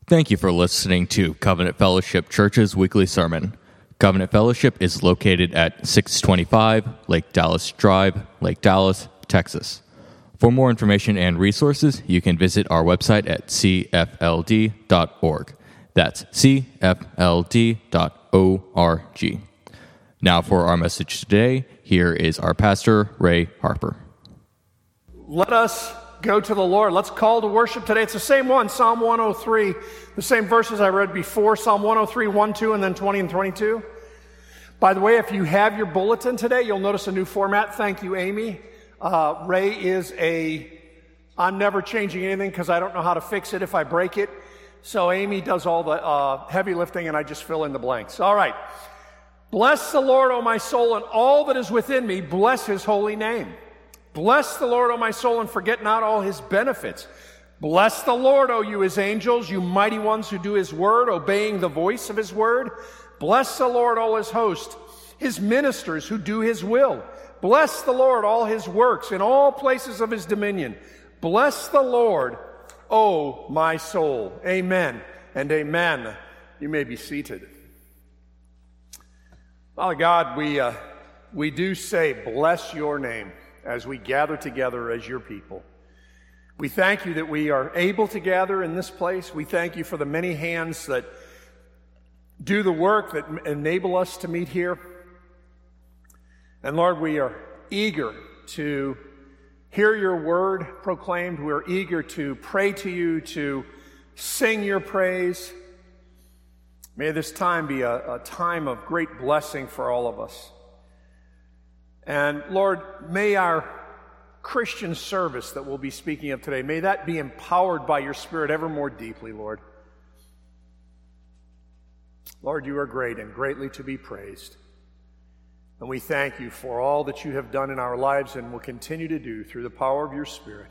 Thank you for listening to Covenant Fellowship Church's weekly sermon. Covenant Fellowship is located at 625 Lake Dallas Drive, Lake Dallas, Texas. For more information and resources, you can visit our website at cfld.org. That's cfld.org. Now for our message today, here is our pastor, Ray Harper. Let us go to the Lord. Let's call to worship today. It's the same one, Psalm 103, the same verses I read before, Psalm 103, 1, 2, and then 20 and 22. By the way, if you have your bulletin today, you'll notice a new format. Thank you, Amy. I'm never changing anything because I don't know how to fix it if I break it. So Amy does all the heavy lifting and I just fill in the blanks. All right. Bless the Lord, O my soul, and all that is within me. Bless his holy name. Bless the Lord, O my soul, and forget not all his benefits. Bless the Lord, O you his angels, you mighty ones who do his word, obeying the voice of his word. Bless the Lord, all his host, his ministers who do his will. Bless the Lord, all his works, in all places of his dominion. Bless the Lord, O my soul. Amen and amen. You may be seated. Father God, we do say, bless your name as we gather together as your people. We thank you that we are able to gather in this place. We thank you for the many hands that do the work that enable us to meet here. And Lord, we are eager to hear your word proclaimed. We're eager to pray to you, to sing your praise. May this time be a time of great blessing for all of us. And Lord, may our Christian service that we'll be speaking of today, may that be empowered by your Spirit ever more deeply, Lord. Lord, you are great and greatly to be praised. And we thank you for all that you have done in our lives and will continue to do through the power of your Spirit.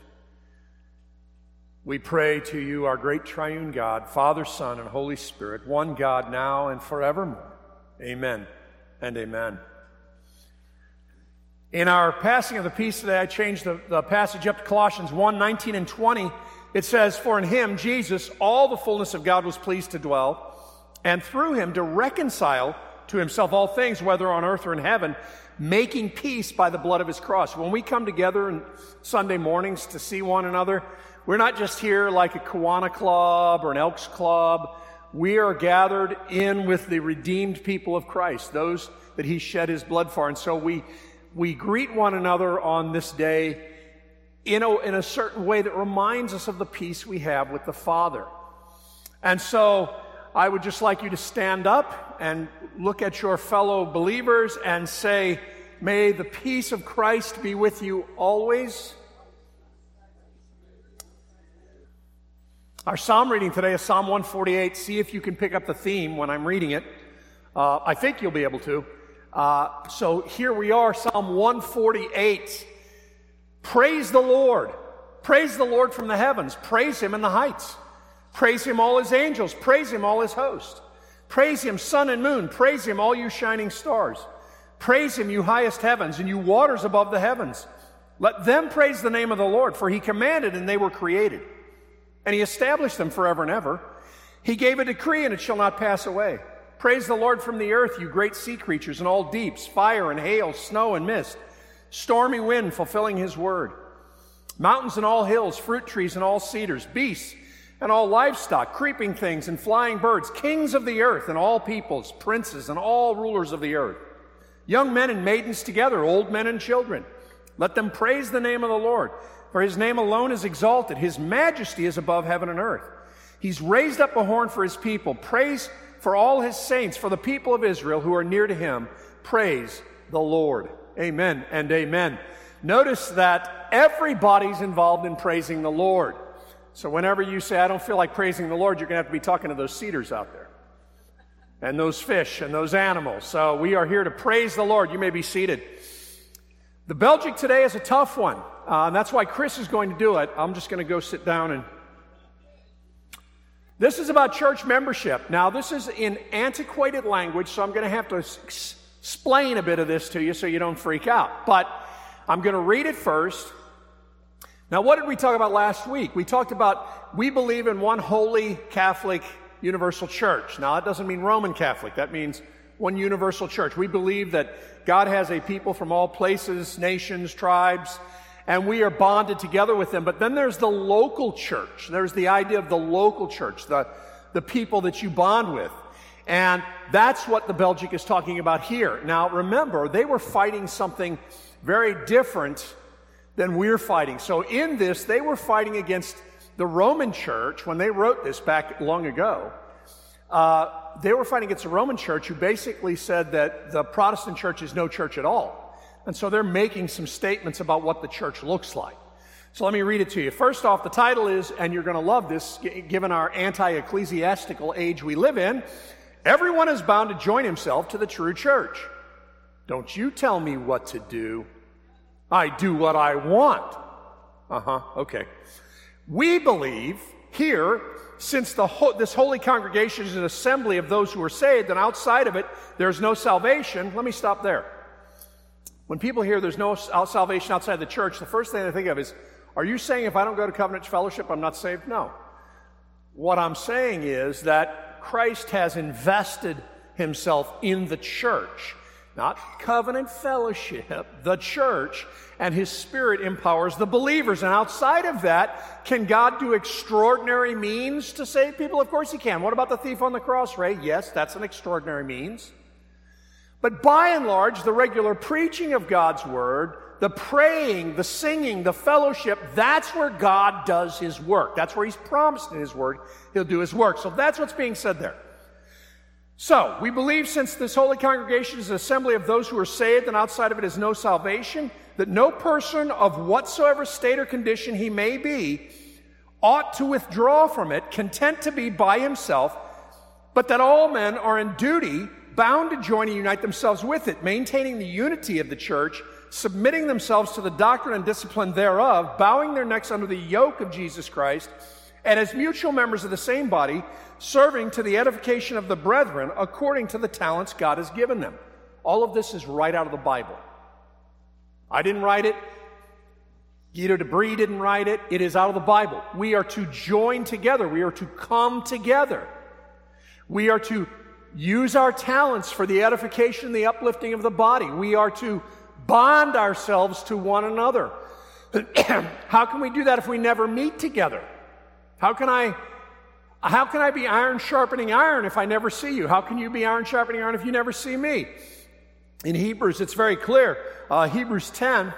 We pray to you, our great triune God, Father, Son, and Holy Spirit, one God now and forevermore. Amen and amen. In our passing of the peace today, I changed the passage up to Colossians 1, 19 and 20. It says, for in him, Jesus, all the fullness of God was pleased to dwell, and through him to reconcile to himself all things, whether on earth or in heaven, making peace by the blood of his cross. When we come together on Sunday mornings to see one another, we're not just here like a Kiwanis Club or an Elks Club. We are gathered in with the redeemed people of Christ, those that he shed his blood for. And so we greet one another on this day in a certain way that reminds us of the peace we have with the Father. And so I would just like you to stand up and look at your fellow believers and say, may the peace of Christ be with you always. Our psalm reading today is Psalm 148. See if you can pick up the theme when I'm reading it. I think you'll be able to. So here we are, Psalm 148. Praise the Lord. Praise the Lord from the heavens. Praise him in the heights. Praise him, all his angels. Praise him, all his host. Praise him, sun and moon. Praise him, all you shining stars. Praise him, you highest heavens, and you waters above the heavens. Let them praise the name of the Lord, for he commanded, and they were created. And he established them forever and ever. He gave a decree, and it shall not pass away. Praise the Lord from the earth, you great sea creatures and all deeps, fire and hail, snow and mist, stormy wind fulfilling his word. Mountains and all hills, fruit trees and all cedars, beasts and all livestock, creeping things and flying birds, kings of the earth and all peoples, princes and all rulers of the earth, young men and maidens together, old men and children. Let them praise the name of the Lord, for his name alone is exalted. His majesty is above heaven and earth. He's raised up a horn for his people. Praise for all his saints, for the people of Israel who are near to him. Praise the Lord. Amen and amen. Notice that everybody's involved in praising the Lord. So whenever you say, I don't feel like praising the Lord, you're going to have to be talking to those cedars out there and those fish and those animals. So we are here to praise the Lord. You may be seated. The Belgic today is a tough one. And that's why Chris is going to do it. I'm just going to go sit down and... This is about church membership. Now, this is in antiquated language, so I'm going to have to explain a bit of this to you so you don't freak out. But I'm going to read it first. Now, what did we talk about last week? We talked about we believe in one holy Catholic universal church. Now, that doesn't mean Roman Catholic. That means one universal church. We believe that God has a people from all places, nations, tribes, and we are bonded together with them. But then there's the local church. There's the idea of the local church, the people that you bond with. And that's what the Belgic is talking about here. Now, remember, they were fighting something very different than we're fighting. So in this, they were fighting against the Roman church. When they wrote this back long ago, they were fighting against the Roman church, who basically said that the Protestant church is no church at all. And so they're making some statements about what the church looks like. So let me read it to you. First off, the title is, and you're going to love this, given our anti-ecclesiastical age we live in, everyone is bound to join himself to the true church. Don't you tell me what to do. I do what I want. Okay. We believe here, since this holy congregation is an assembly of those who are saved, and outside of it, there's no salvation. Let me stop there. When people hear there's no salvation outside the church, the first thing they think of is, are you saying if I don't go to Covenant Fellowship, I'm not saved? No. What I'm saying is that Christ has invested himself in the church. Not Covenant Fellowship, the church, and his Spirit empowers the believers. And outside of that, can God do extraordinary means to save people? Of course he can. What about the thief on the cross, Ray? Yes, that's an extraordinary means. But by and large, the regular preaching of God's word, the praying, the singing, the fellowship, that's where God does his work. That's where he's promised in his word he'll do his work. So that's what's being said there. So, we believe since this holy congregation is an assembly of those who are saved and outside of it is no salvation, that no person of whatsoever state or condition he may be ought to withdraw from it, content to be by himself, but that all men are in duty bound to join and unite themselves with it, maintaining the unity of the church, submitting themselves to the doctrine and discipline thereof, bowing their necks under the yoke of Jesus Christ, and as mutual members of the same body, serving to the edification of the brethren according to the talents God has given them. All of this is right out of the Bible. I didn't write it. Guido de Brie didn't write it. It is out of the Bible. We are to join together. We are to come together. We are to use our talents for the edification and the uplifting of the body. We are to bond ourselves to one another. How can we do that if we never meet together? How can I be iron sharpening iron if I never see you? How can you be iron sharpening iron if you never see me? In Hebrews, it's very clear. Hebrews 10.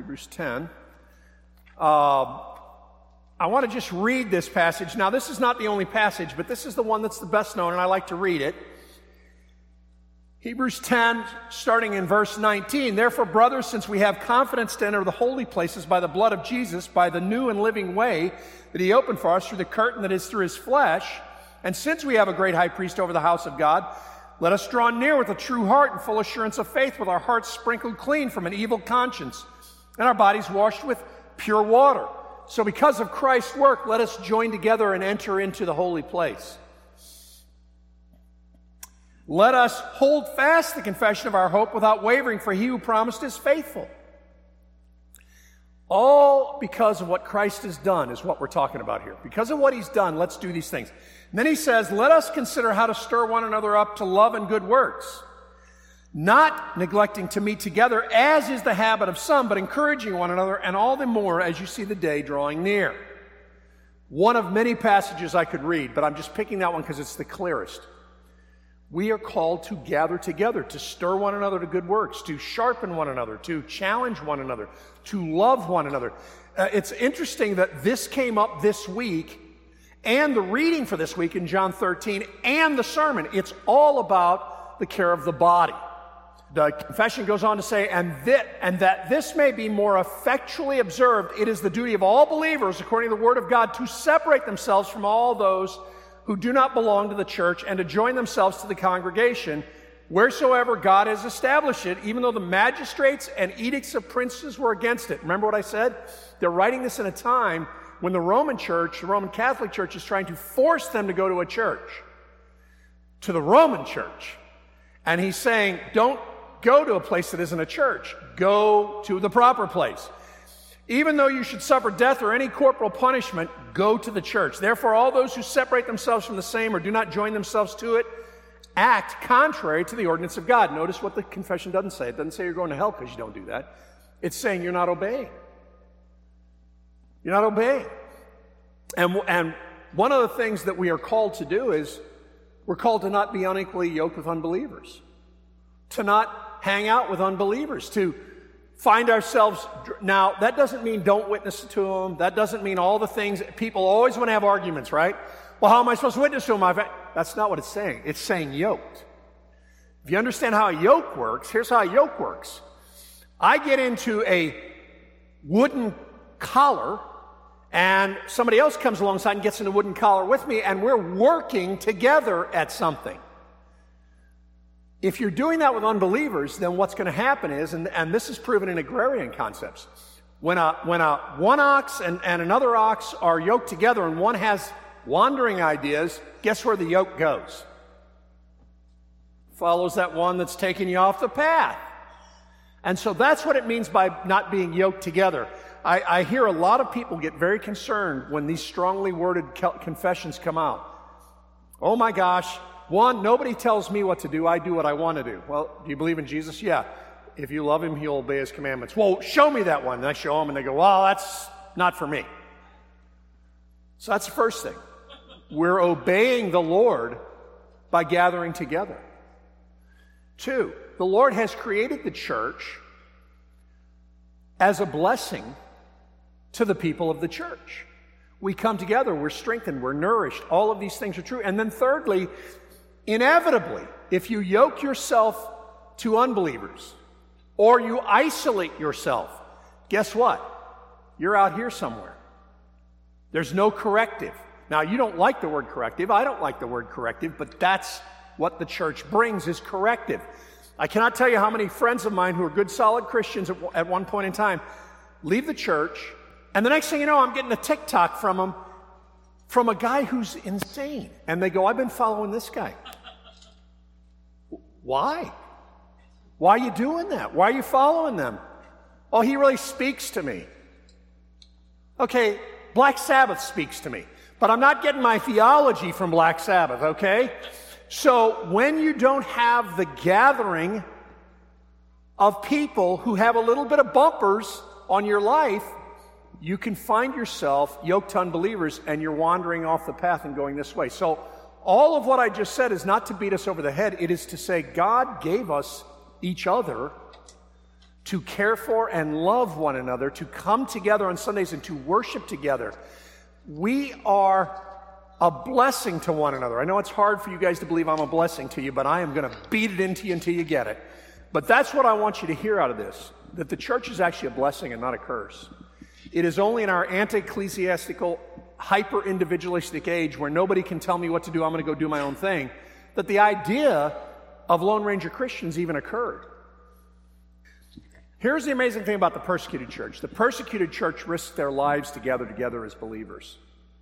I want to just read this passage. Now, this is not the only passage, but this is the one that's the best known, and I like to read it. Hebrews 10, starting in verse 19. Therefore, brothers, since we have confidence to enter the holy places by the blood of Jesus, by the new and living way that he opened for us through the curtain that is through his flesh, and since we have a great high priest over the house of God, let us draw near with a true heart and full assurance of faith, with our hearts sprinkled clean from an evil conscience, and our bodies washed with pure water. So because of Christ's work, let us join together and enter into the holy place. Let us hold fast the confession of our hope without wavering, for he who promised is faithful. All because of what Christ has done is what we're talking about here. Because of what he's done, let's do these things. And then he says, let us consider how to stir one another up to love and good works, not neglecting to meet together, as is the habit of some, but encouraging one another, and all the more as you see the day drawing near. One of many passages I could read, but I'm just picking that one because it's the clearest. We are called to gather together, to stir one another to good works, to sharpen one another, to challenge one another, to love one another. It's interesting that this came up this week, and the reading for this week in John 13, and the sermon. It's all about the care of the body. The confession goes on to say, and that this may be more effectually observed, it is the duty of all believers, according to the word of God, to separate themselves from all those who do not belong to the church, and to join themselves to the congregation, wheresoever God has established it, even though the magistrates and edicts of princes were against it. Remember what I said? They're writing this in a time when the Roman Church, the Roman Catholic Church, is trying to force them to go to a church, to the Roman Church. And he's saying, don't go to a place that isn't a church. Go to the proper place. Even though you should suffer death or any corporal punishment, go to the church. Therefore, all those who separate themselves from the same or do not join themselves to it act contrary to the ordinance of God. Notice what the confession doesn't say. It doesn't say you're going to hell because you don't do that. It's saying you're not obeying. You're not obeying. And one of the things that we are called to do is we're called to not be unequally yoked with unbelievers, to not hang out with unbelievers, to find ourselves. Now, that doesn't mean don't witness to them. That doesn't mean all the things. People always want to have arguments, right? Well, how am I supposed to witness to them? That's not what it's saying. It's saying yoked. If you understand how a yoke works, here's how a yoke works. I get into a wooden collar, and somebody else comes alongside and gets in a wooden collar with me, and we're working together at something. If you're doing that with unbelievers, then what's going to happen is, and this is proven in agrarian concepts, when one ox and another ox are yoked together and one has wandering ideas, guess where the yoke goes? Follows that one that's taking you off the path. And so that's what it means by not being yoked together. I hear a lot of people get very concerned when these strongly worded confessions come out. Oh my gosh, one, nobody tells me what to do. I do what I want to do. Well, do you believe in Jesus? Yeah. If you love him, he'll obey his commandments. Well, show me that one. And I show them and they go, well, that's not for me. So that's the first thing. We're obeying the Lord by gathering together. Two, the Lord has created the church as a blessing to the people of the church. We come together, we're strengthened, we're nourished. All of these things are true. And then thirdly, inevitably, if you yoke yourself to unbelievers or you isolate yourself, guess what? You're out here somewhere. There's no corrective. Now, you don't like the word corrective. I don't like the word corrective, but that's what the church brings is corrective. I cannot tell you how many friends of mine who are good, solid Christians at one point in time leave the church, and the next thing you know, I'm getting a TikTok from them, from a guy who's insane. And they go, I've been following this guy. Why? Why are you doing that? Why are you following them? Oh, he really speaks to me. Okay, Black Sabbath speaks to me, but I'm not getting my theology from Black Sabbath, okay? So when you don't have the gathering of people who have a little bit of bumpers on your life, you can find yourself yoked to unbelievers and you're wandering off the path and going this way. So all of what I just said is not to beat us over the head. It is to say God gave us each other to care for and love one another, to come together on Sundays and to worship together. We are a blessing to one another. I know it's hard for you guys to believe I'm a blessing to you, but I am going to beat it into you until you get it. But that's what I want you to hear out of this, that the church is actually a blessing and not a curse. It is only in our anti-ecclesiastical, hyper-individualistic age where nobody can tell me what to do, I'm going to go do my own thing, that the idea of Lone Ranger Christians even occurred. Here's the amazing thing about the persecuted church. The persecuted church risked their lives to gather together as believers.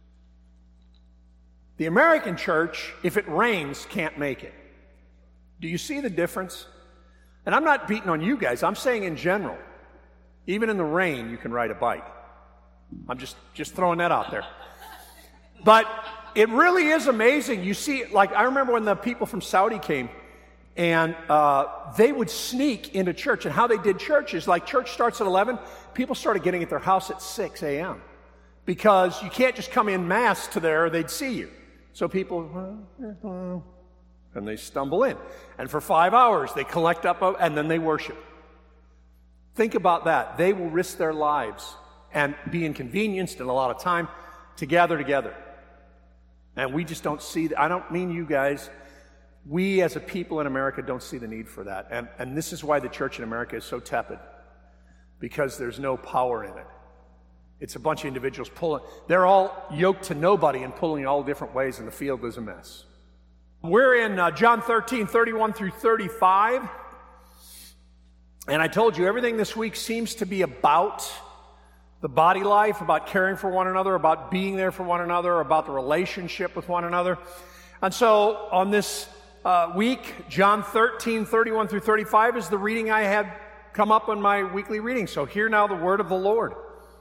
The American church, if it rains, can't make it. Do you see the difference? And I'm not beating on you guys. I'm saying in general, even in the rain, you can ride a bike. I'm just throwing that out there. But it really is amazing. You see, like I remember when the people from Saudi came, and they would sneak into church. And how they did church is like church starts at 11. People started getting at their house at 6 a.m. because you can't just come in mass to there or they'd see you. So people, and they stumble in. And for 5 hours, they collect up, and then they worship. Think about that. They will risk their lives and be inconvenienced and a lot of time to gather together. And we just don't see that. I don't mean you guys. We as a people in America don't see the need for that. And this is why the church in America is so tepid, because there's no power in it. It's a bunch of individuals pulling. They're all yoked to nobody and pulling all different ways, and the field is a mess. We're in John 13, 31 through 35. And I told you everything this week seems to be about the body life, about caring for one another, about being there for one another, about the relationship with one another. And so on this week, John 13, 31 through 35 is the reading I had come up on my weekly reading. So hear now the word of the Lord.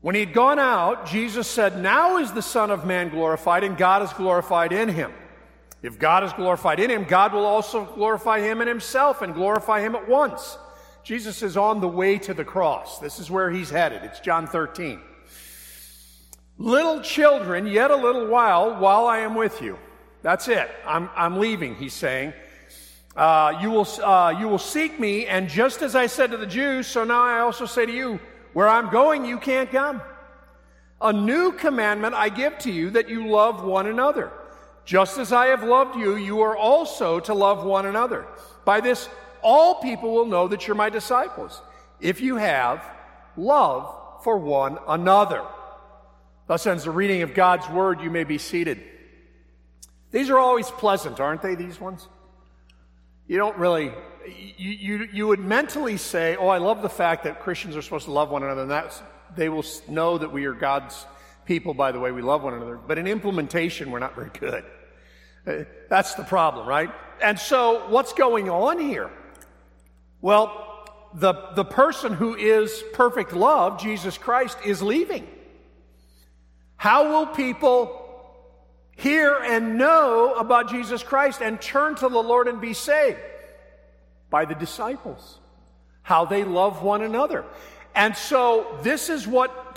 When he had gone out, Jesus said, "Now is the Son of Man glorified, and God is glorified in him. If God is glorified in him, God will also glorify him in himself and glorify him at once." Jesus is on the way to the cross. This is where he's headed. It's John 13. "Little children, yet a little while I am with you." That's it. I'm leaving, he's saying. You will seek me, and just as I said to the Jews, so now I also say to you, where I'm going, you can't come. "A new commandment I give to you, that you love one another. Just as I have loved you, you are also to love one another. By this, all people will know that you're my disciples, if you have love for one another." Thus ends the reading of God's word. You may be seated. These are always pleasant, aren't they, these ones? You don't really, you would mentally say, oh, I love the fact that Christians are supposed to love one another, and they will know that we are God's people by the way we love one another. But in implementation, we're not very good. That's the problem, right? And so what's going on here? Well, the person who is perfect love, Jesus Christ, is leaving. How will people hear and know about Jesus Christ and turn to the Lord and be saved? By the disciples. How they love one another. And so this is what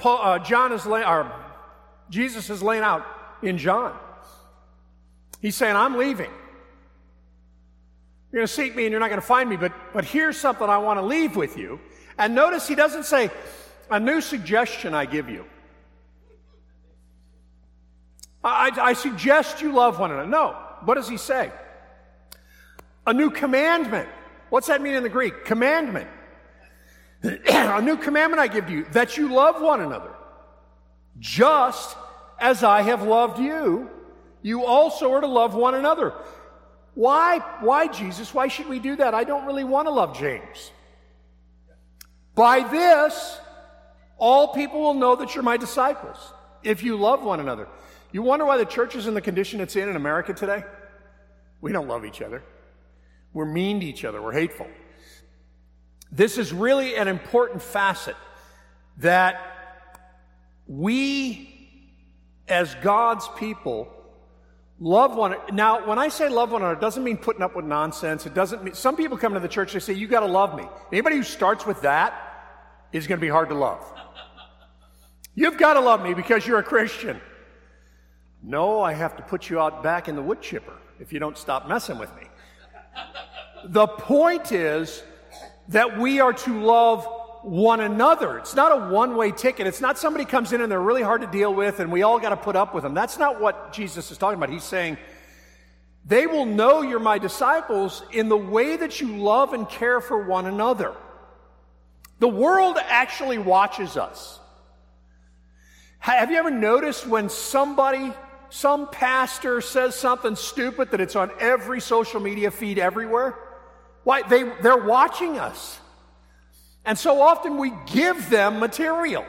Jesus is laying out in John. He's saying, I'm leaving. You're going to seek me and you're not going to find me, but here's something I want to leave with you. And notice he doesn't say, a new suggestion I give you. I suggest you love one another. No. What does he say? A new commandment. What's that mean in the Greek? Commandment. A new commandment I give you, that you love one another. Just as I have loved you, you also are to love one another. Why, Jesus? Why should we do that? I don't really want to love James. By this, all people will know that you're my disciples, if you love one another. You wonder why the church is in the condition it's in America today? We don't love each other. We're mean to each other. We're hateful. This is really an important facet that we, as God's people, love one another. Now, when I say love one another, it doesn't mean putting up with nonsense. It doesn't mean, some people come to the church, they say, you got to love me. Anybody who starts with that is going to be hard to love. You've got to love me because you're a Christian. No, I have to put you out back in the wood chipper if you don't stop messing with me. The point is that we are to love one another. It's not a one-way ticket. It's not somebody comes in and they're really hard to deal with and we all got to put up with them. That's not what Jesus is talking about. He's saying, they will know you're my disciples in the way that you love and care for one another. The world actually watches us. Have you ever noticed when some pastor says something stupid that it's on every social media feed everywhere? Why? They're watching us. And so often we give them material.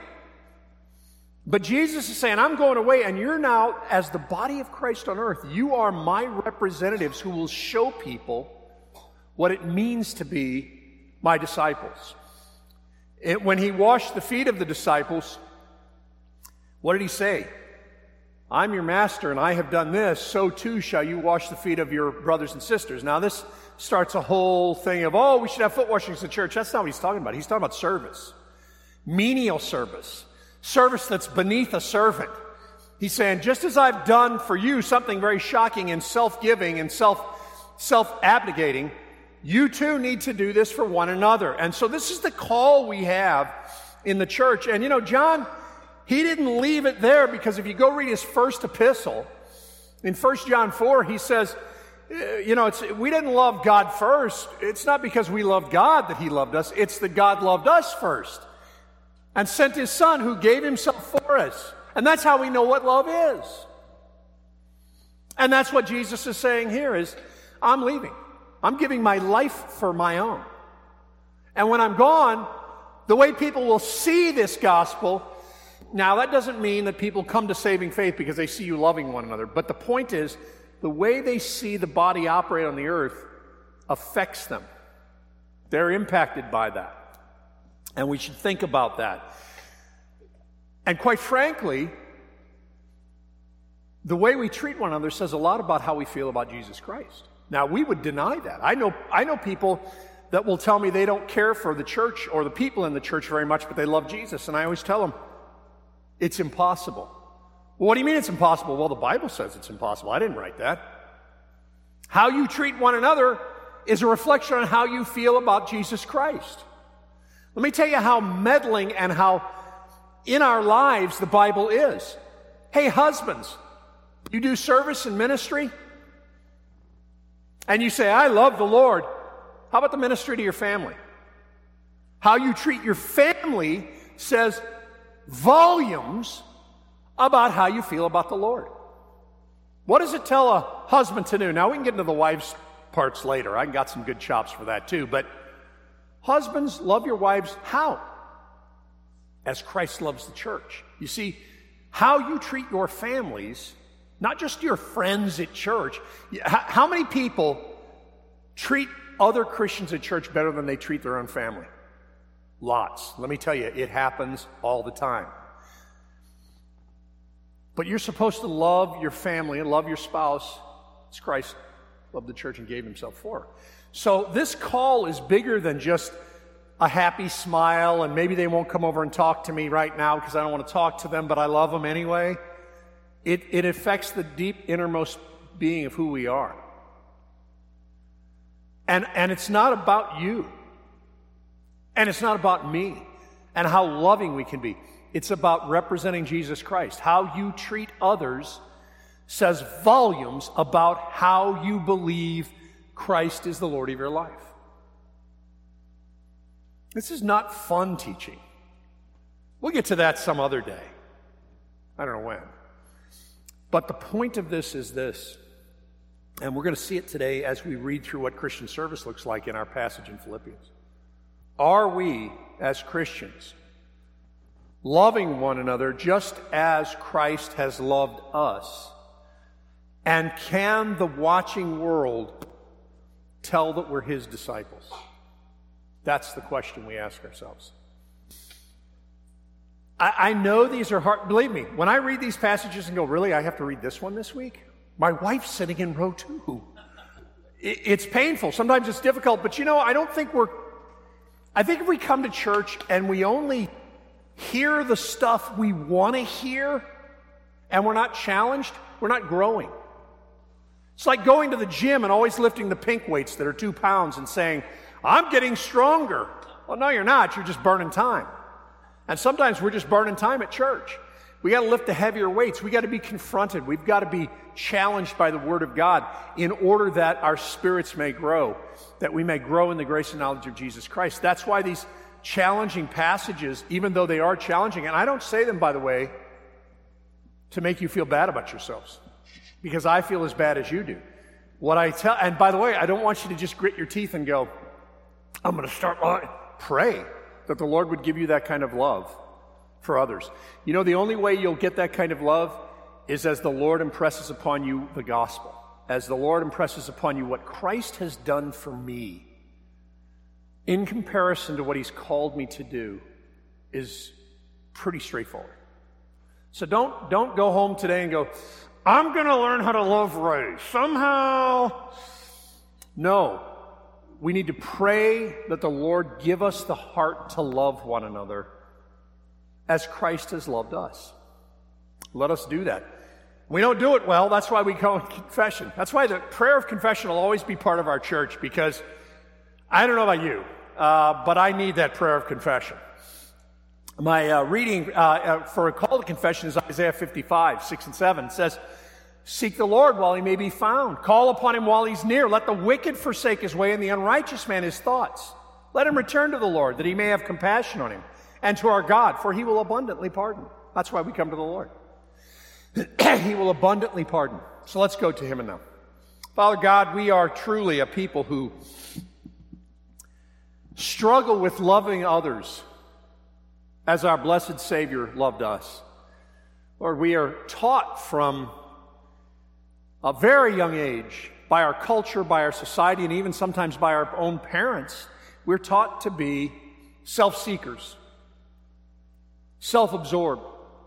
But Jesus is saying, I'm going away, and you're now, as the body of Christ on earth, you are my representatives who will show people what it means to be my disciples. When he washed the feet of the disciples, what did he say? I'm your master and I have done this, so too shall you wash the feet of your brothers and sisters. Now this starts a whole thing of, oh, we should have foot washings in church. That's not what he's talking about. He's talking about service. Menial service. Service that's beneath a servant. He's saying, just as I've done for you something very shocking and self-giving and self-abnegating, you too need to do this for one another. And so this is the call we have in the church. And you know, John, he didn't leave it there, because if you go read his first epistle, in 1 John 4, he says, we didn't love God first. It's not because we loved God that he loved us. It's that God loved us first and sent his son who gave himself for us. And that's how we know what love is. And that's what Jesus is saying here is, I'm leaving. I'm giving my life for my own. And when I'm gone, the way people will see this gospel. Now, that doesn't mean that people come to saving faith because they see you loving one another. But the point is, the way they see the body operate on the earth affects them. They're impacted by that. And we should think about that. And quite frankly, the way we treat one another says a lot about how we feel about Jesus Christ. Now, we would deny that. I know people that will tell me they don't care for the church or the people in the church very much, but they love Jesus. And I always tell them, it's impossible. Well, what do you mean it's impossible? Well, the Bible says it's impossible. I didn't write that. How you treat one another is a reflection on how you feel about Jesus Christ. Let me tell you how meddling and how in our lives the Bible is. Hey, husbands, you do service and ministry, and you say, I love the Lord. How about the ministry to your family? How you treat your family says volumes about how you feel about the Lord. What does it tell a husband to do? Now, we can get into the wives' parts later. I got some good chops for that too. But husbands, love your wives how? As Christ loves the church. You see, how you treat your families, not just your friends at church. How many people treat other Christians at church better than they treat their own family? Lots. Let me tell you, it happens all the time. But you're supposed to love your family and love your spouse as Christ loved the church and gave himself for her. So this call is bigger than just a happy smile and maybe they won't come over and talk to me right now because I don't want to talk to them, but I love them anyway. It affects the deep innermost being of who we are. And it's not about you. And it's not about me and how loving we can be. It's about representing Jesus Christ. How you treat others says volumes about how you believe Christ is the Lord of your life. This is not fun teaching. We'll get to that some other day. I don't know when. But the point of this is this, and we're going to see it today as we read through what Christian service looks like in our passage in Philippians. Are we, as Christians, loving one another just as Christ has loved us? And can the watching world tell that we're his disciples? That's the question we ask ourselves. I know these are hard. Believe me, when I read these passages and go, really, I have to read this one this week? My wife's sitting in row 2. It's painful. Sometimes it's difficult. But I think if we come to church and we only hear the stuff we want to hear and we're not challenged, we're not growing. It's like going to the gym and always lifting the pink weights that are 2 pounds and saying, I'm getting stronger. Well, no, you're not. You're just burning time. And sometimes we're just burning time at church. We got to lift the heavier weights. We got to be confronted. We've got to be challenged by the Word of God in order that our spirits may grow, that we may grow in the grace and knowledge of Jesus Christ. That's why these challenging passages, even though they are challenging, and I don't say them, by the way, to make you feel bad about yourselves, because I feel as bad as you do. And by the way, I don't want you to just grit your teeth and go, I'm going to start. Pray that the Lord would give you that kind of love for others. You know, the only way you'll get that kind of love is as the Lord impresses upon you the gospel, as the Lord impresses upon you what Christ has done for me in comparison to what he's called me to do is pretty straightforward. So don't go home today and go, I'm going to learn how to love Ray somehow. No. We need to pray that the Lord give us the heart to love one another as Christ has loved us. Let us do that. We don't do it well. That's why we go in confession. That's why the prayer of confession will always be part of our church, because I don't know about you, but I need that prayer of confession. My reading for a call to confession is Isaiah 55, 6 and 7. It says, seek the Lord while he may be found. Call upon him while he's near. Let the wicked forsake his way and the unrighteous man his thoughts. Let him return to the Lord, that he may have compassion on him, and to our God, for he will abundantly pardon. That's why we come to the Lord. He will abundantly pardon. So let's go to him and now. Father God, we are truly a people who struggle with loving others as our blessed Savior loved us. Lord, we are taught from a very young age, by our culture, by our society, and even sometimes by our own parents, we're taught to be self-seekers, self-absorbed,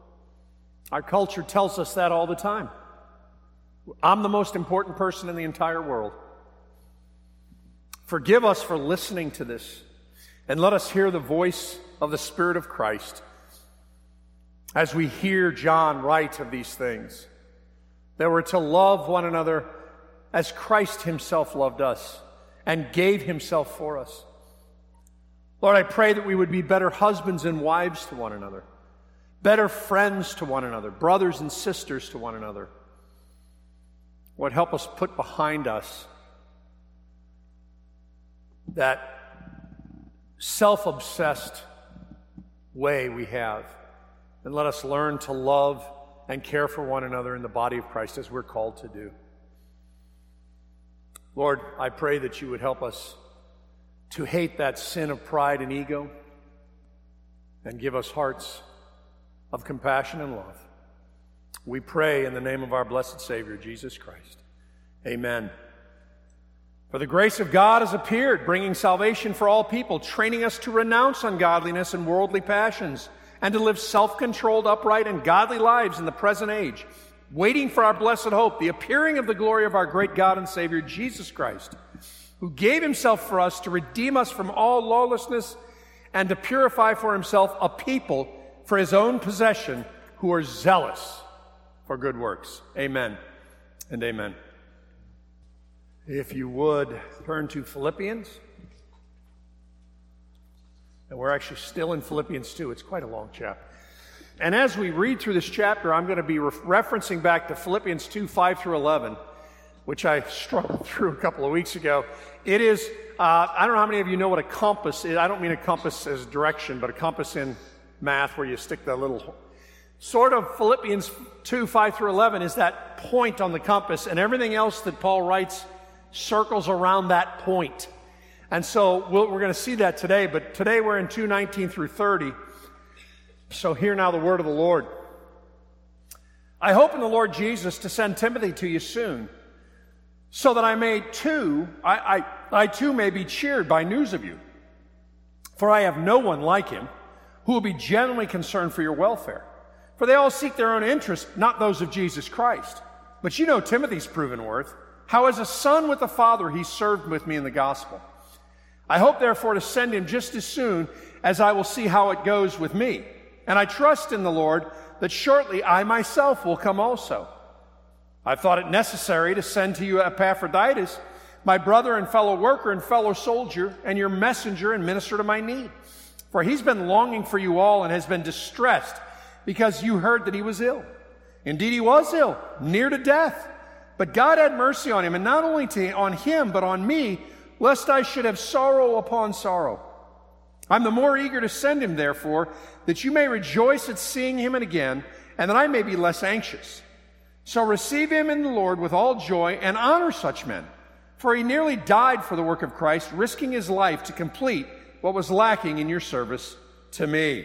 Our culture tells us that all the time. I'm the most important person in the entire world. Forgive us for listening to this, and let us hear the voice of the Spirit of Christ as we hear John write of these things, that we're to love one another as Christ himself loved us and gave himself for us. Lord, I pray that we would be better husbands and wives to one another, better friends to one another, brothers and sisters to one another. Lord, help us put behind us that self-obsessed way we have, and let us learn to love and care for one another in the body of Christ as we're called to do. Lord, I pray that you would help us to hate that sin of pride and ego and give us hearts of compassion and love. We pray in the name of our blessed Savior, Jesus Christ. Amen. For the grace of God has appeared, bringing salvation for all people, training us to renounce ungodliness and worldly passions, and to live self-controlled, upright, and godly lives in the present age, waiting for our blessed hope, the appearing of the glory of our great God and Savior, Jesus Christ, who gave himself for us to redeem us from all lawlessness and to purify for himself a people for his own possession who are zealous for good works. Amen and amen. If you would, turn to Philippians. And we're actually still in Philippians 2. It's quite a long chapter. And as we read through this chapter, I'm going to be referencing back to Philippians 2, 5 through 11, which I struggled through a couple of weeks ago. It is, I don't know how many of you know what a compass is. I don't mean a compass as direction, but a compass in math where you stick the little... Sort of Philippians 2, 5 through 11 is that point on the compass, and everything else that Paul writes circles around that point. And so we're going to see that today, but today we're in 2:19 through 30. So hear now the word of the Lord. I hope in the Lord Jesus to send Timothy to you soon, so that I too may be cheered by news of you. For I have no one like him who will be genuinely concerned for your welfare. For they all seek their own interest, not those of Jesus Christ. But you know Timothy's proven worth, how as a son with the Father he served with me in the gospel. I hope therefore to send him just as soon as I will see how it goes with me. And I trust in the Lord that shortly I myself will come also. I thought it necessary to send to you Epaphroditus, my brother and fellow worker and fellow soldier, and your messenger and minister to my need. For he's been longing for you all and has been distressed because you heard that he was ill. Indeed, he was ill, near to death. But God had mercy on him, and not only on him, but on me, lest I should have sorrow upon sorrow. I'm the more eager to send him, therefore, that you may rejoice at seeing him again, and that I may be less anxious. So receive him in the Lord with all joy, and honor such men. For he nearly died for the work of Christ, risking his life to complete what was lacking in your service to me.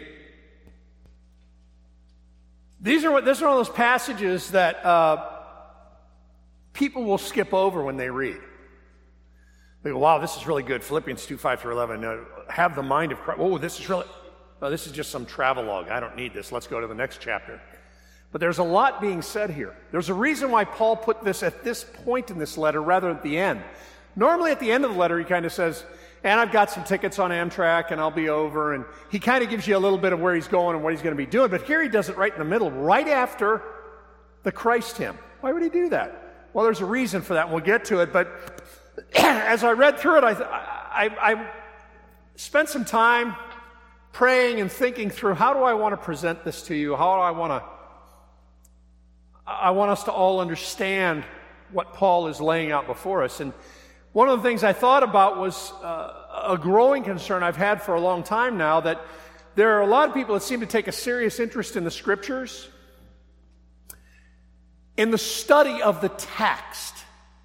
This is one of those passages that people will skip over when they read. They go, wow, this is really good. Philippians 2, 5 through 11. Have the mind of Christ. Oh, this is just some travelogue. I don't need this. Let's go to the next chapter. But there's a lot being said here. There's a reason why Paul put this at this point in this letter rather than at the end. Normally at the end of the letter, he kind of says, and I've got some tickets on Amtrak and I'll be over. And he kind of gives you a little bit of where he's going and what he's going to be doing. But here he does it right in the middle, right after the Christ hymn. Why would he do that? Well, there's a reason for that, and we'll get to it. But as I read through it, I spent some time praying and thinking through, how do I want to present this to you? How do I want us to all understand what Paul is laying out before us. And one of the things I thought about was a growing concern I've had for a long time now, that there are a lot of people that seem to take a serious interest in the Scriptures, in the study of the text.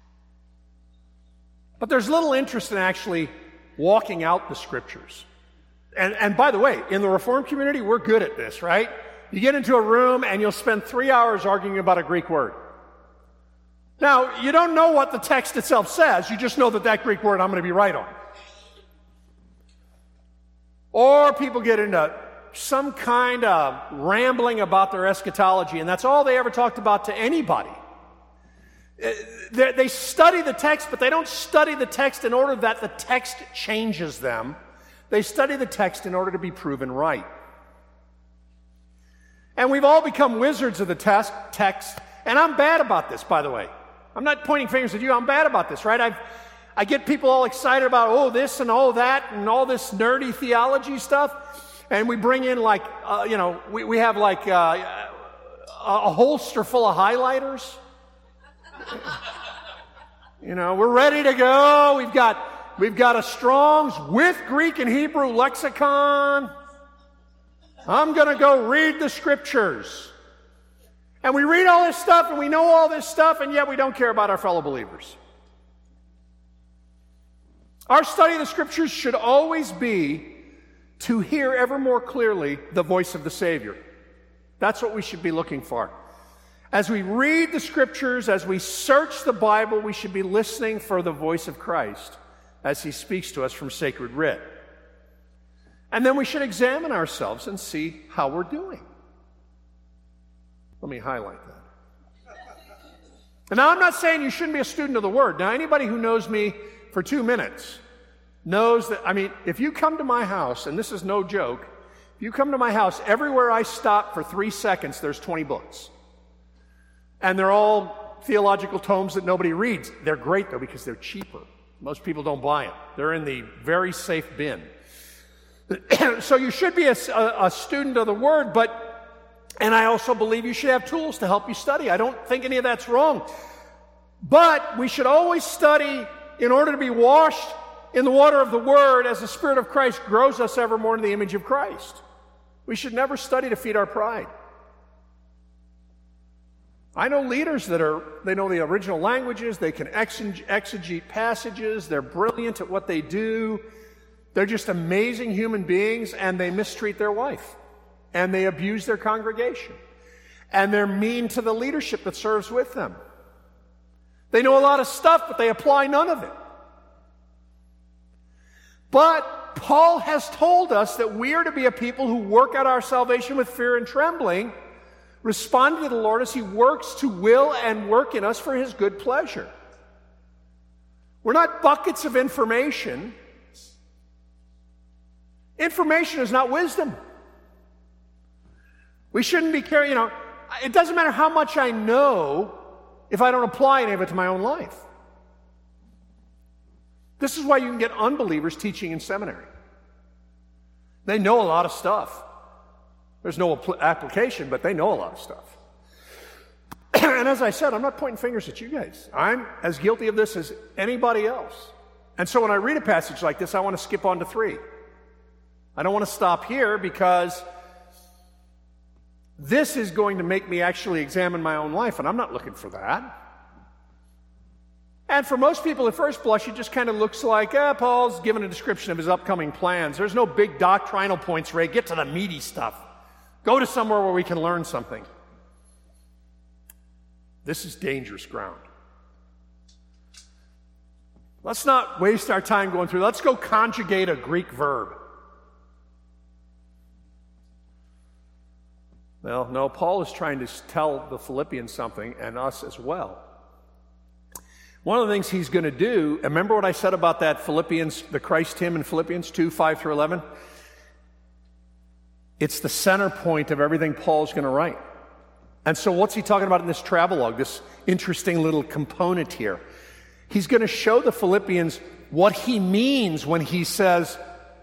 But there's little interest in actually walking out the Scriptures. And by the way, in the Reformed community, we're good at this, right? You get into a room and you'll spend 3 hours arguing about a Greek word. Now, you don't know what the text itself says. You just know that Greek word I'm going to be right on. Or people get into some kind of rambling about their eschatology, and that's all they ever talked about to anybody. They study the text, but they don't study the text in order that the text changes them. They study the text in order to be proven right. And we've all become wizards of the text, and I'm bad about this, by the way. I'm not pointing fingers at you. I'm bad about this, right? I get people all excited about, this and all that and all this nerdy theology stuff, and we bring in like, we have like a holster full of highlighters. We're ready to go. We've got a Strong's with Greek and Hebrew lexicon. I'm going to go read the scriptures. And we read all this stuff and we know all this stuff, and yet we don't care about our fellow believers. Our study of the scriptures should always be to hear ever more clearly the voice of the Savior. That's what we should be looking for. As we read the scriptures, as we search the Bible, we should be listening for the voice of Christ as he speaks to us from sacred writ. And then we should examine ourselves and see how we're doing. Let me highlight that. And now I'm not saying you shouldn't be a student of the Word. Now anybody who knows me for 2 minutes knows that, if you come to my house, and this is no joke, if you come to my house, everywhere I stop for 3 seconds, there's 20 books. And they're all theological tomes that nobody reads. They're great, though, because they're cheaper. Most people don't buy them. They're in the very safe bin. So you should be a student of the Word, and I also believe you should have tools to help you study. I don't think any of that's wrong. But we should always study in order to be washed in the water of the Word as the Spirit of Christ grows us ever more into the image of Christ. We should never study to feed our pride. I know leaders they know the original languages, they can exegete passages, they're brilliant at what they do, they're just amazing human beings, and they mistreat their wife, and they abuse their congregation, and they're mean to the leadership that serves with them. They know a lot of stuff, but they apply none of it. But Paul has told us that we are to be a people who work out our salvation with fear and trembling, responding to the Lord as he works to will and work in us for his good pleasure. We're not buckets of information. Information is not wisdom. We shouldn't be carrying, it doesn't matter how much I know if I don't apply any of it to my own life. This is why you can get unbelievers teaching in seminary. They know a lot of stuff. There's no application, but they know a lot of stuff. And as I said, I'm not pointing fingers at you guys. I'm as guilty of this as anybody else. And so when I read a passage like this, I want to skip on to 3. I don't want to stop here because this is going to make me actually examine my own life, and I'm not looking for that. And for most people, at first blush, it just kind of looks like, Paul's given a description of his upcoming plans. There's no big doctrinal points, Ray. Get to the meaty stuff. Go to somewhere where we can learn something. This is dangerous ground. Let's not waste our time going through. Let's go conjugate a Greek verb. Well, no, Paul is trying to tell the Philippians something, and us as well. One of the things he's going to do, remember what I said about that Philippians, the Christ hymn in Philippians 2, 5 through 11? It's the center point of everything Paul's going to write. And so what's he talking about in this travelogue, this interesting little component here? He's going to show the Philippians what he means when he says,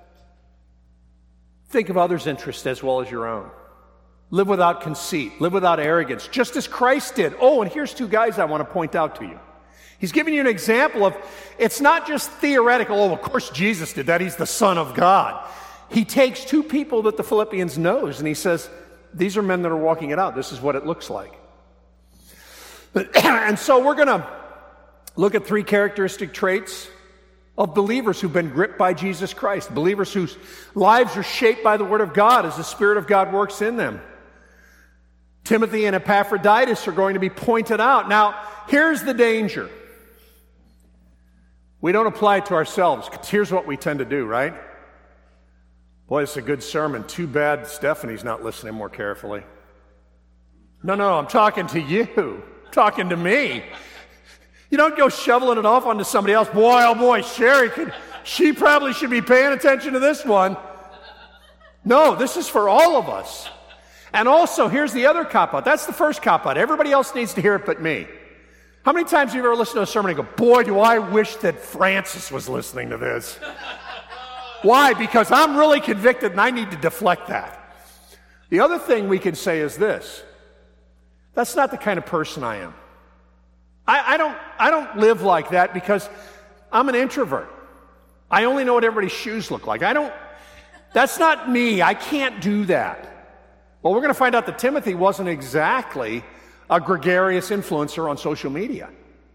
think of others' interests as well as your own. Live without conceit. Live without arrogance, just as Christ did. Oh, and here's 2 guys I want to point out to you. He's giving you an example of, it's not just theoretical, of course Jesus did that, he's the Son of God. He takes 2 people that the Philippians knows, and he says, these are men that are walking it out. This is what it looks like. And so we're going to look at 3 characteristic traits of believers who've been gripped by Jesus Christ, believers whose lives are shaped by the Word of God as the Spirit of God works in them. Timothy and Epaphroditus are going to be pointed out. Now, here's the danger. We don't apply it to ourselves, because here's what we tend to do, right? Boy, it's a good sermon. Too bad Stephanie's not listening more carefully. No, I'm talking to you. I'm talking to me. You don't go shoveling it off onto somebody else. Boy, oh boy, she probably should be paying attention to this one. No, this is for all of us. And also, here's the other cop-out. That's the first cop-out. Everybody else needs to hear it but me. How many times have you ever listened to a sermon and go, boy, do I wish that Francis was listening to this? Why? Because I'm really convicted and I need to deflect that. The other thing we can say is this. That's not the kind of person I am. I don't live like that because I'm an introvert. I only know what everybody's shoes look like. That's not me. I can't do that. Well, we're going to find out that Timothy wasn't exactly a gregarious influencer on social media.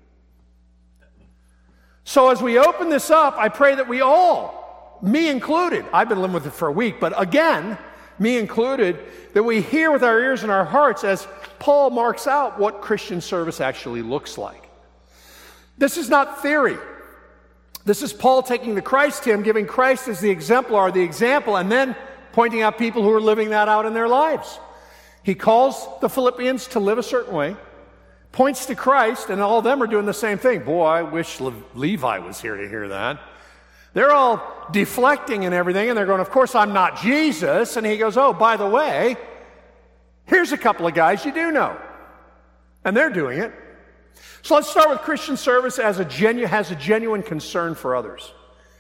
So as we open this up, I pray that we all, me included, I've been living with it for a week, but again, me included, that we hear with our ears and our hearts as Paul marks out what Christian service actually looks like. This is not theory. This is Paul taking the Christ hymn, giving Christ as the exemplar, the example, and then pointing out people who are living that out in their lives. He calls the Philippians to live a certain way, points to Christ, and all of them are doing the same thing. Boy, I wish Levi was here to hear that. They're all deflecting and everything, and they're going, of course, I'm not Jesus. And he goes, oh, by the way, here's a couple of guys you do know. And they're doing it. So let's start with Christian service has a genuine concern for others.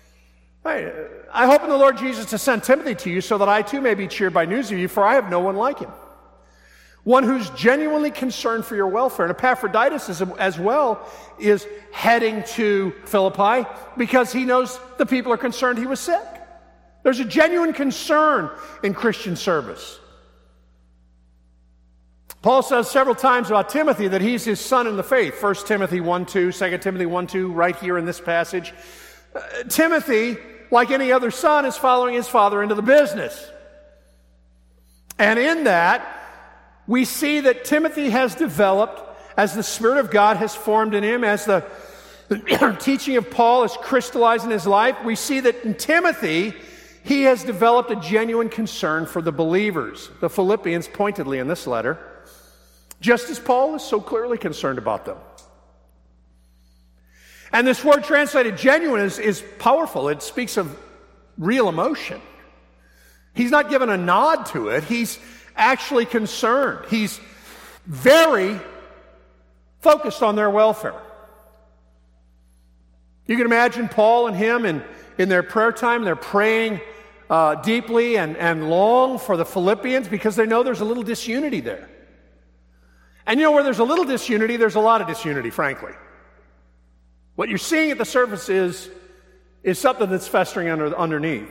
I hope in the Lord Jesus to send Timothy to you so that I too may be cheered by news of you, for I have no one like him. One who's genuinely concerned for your welfare. And Epaphroditus as well is heading to Philippi because he knows the people are concerned he was sick. There's a genuine concern in Christian service. Paul says several times about Timothy that he's his son in the faith. 1 Timothy 1:2, 2 Timothy 1:2, right here in this passage. Timothy, like any other son, is following his father into the business. And in that, we see that Timothy has developed, as the Spirit of God has formed in him, as the teaching of Paul is crystallized in his life, we see that in Timothy, he has developed a genuine concern for the believers, the Philippians pointedly in this letter, just as Paul is so clearly concerned about them. And this word translated genuine is powerful. It speaks of real emotion. He's not given a nod to it. He's actually concerned. He's very focused on their welfare. You can imagine Paul and him in their prayer time. They're praying deeply and long for the Philippians because they know there's a little disunity there. And you know, where there's a little disunity, there's a lot of disunity, frankly. What you're seeing at the surface is something that's festering underneath.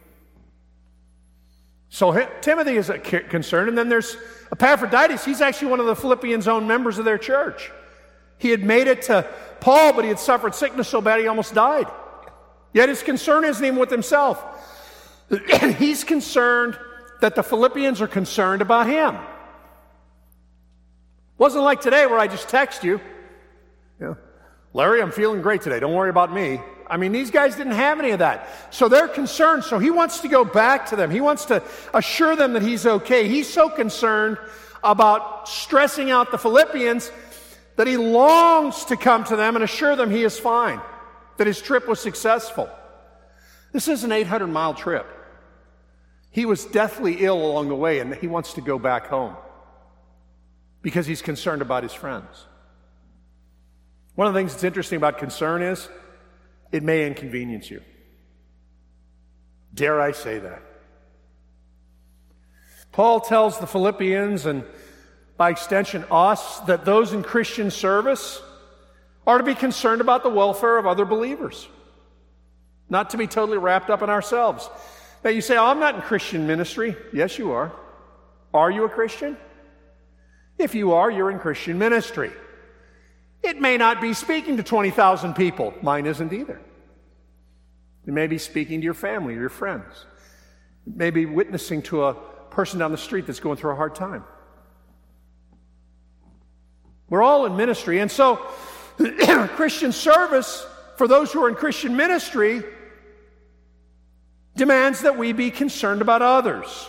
So Timothy is a concern, and then there's Epaphroditus. He's actually one of the Philippians' own members of their church. He had made it to Paul, but he had suffered sickness so bad he almost died. Yet his concern isn't even with himself. He's concerned that the Philippians are concerned about him. Wasn't like today where I just text you. Larry, I'm feeling great today. Don't worry about me. I mean, these guys didn't have any of that. So they're concerned. So he wants to go back to them. He wants to assure them that he's okay. He's so concerned about stressing out the Philippians that he longs to come to them and assure them he is fine, that his trip was successful. This is an 800-mile trip. He was deathly ill along the way, and he wants to go back home because he's concerned about his friends. One of the things that's interesting about concern is it may inconvenience you. Dare I say that? Paul tells the Philippians, and by extension us, that those in Christian service are to be concerned about the welfare of other believers, not to be totally wrapped up in ourselves. Now you say, oh, I'm not in Christian ministry. Yes, you are. Are you a Christian? If you are, you're in Christian ministry. It may not be speaking to 20,000 people. Mine isn't either. It may be speaking to your family or your friends. It may be witnessing to a person down the street that's going through a hard time. We're all in ministry, and so Christian service, for those who are in Christian ministry, demands that we be concerned about others.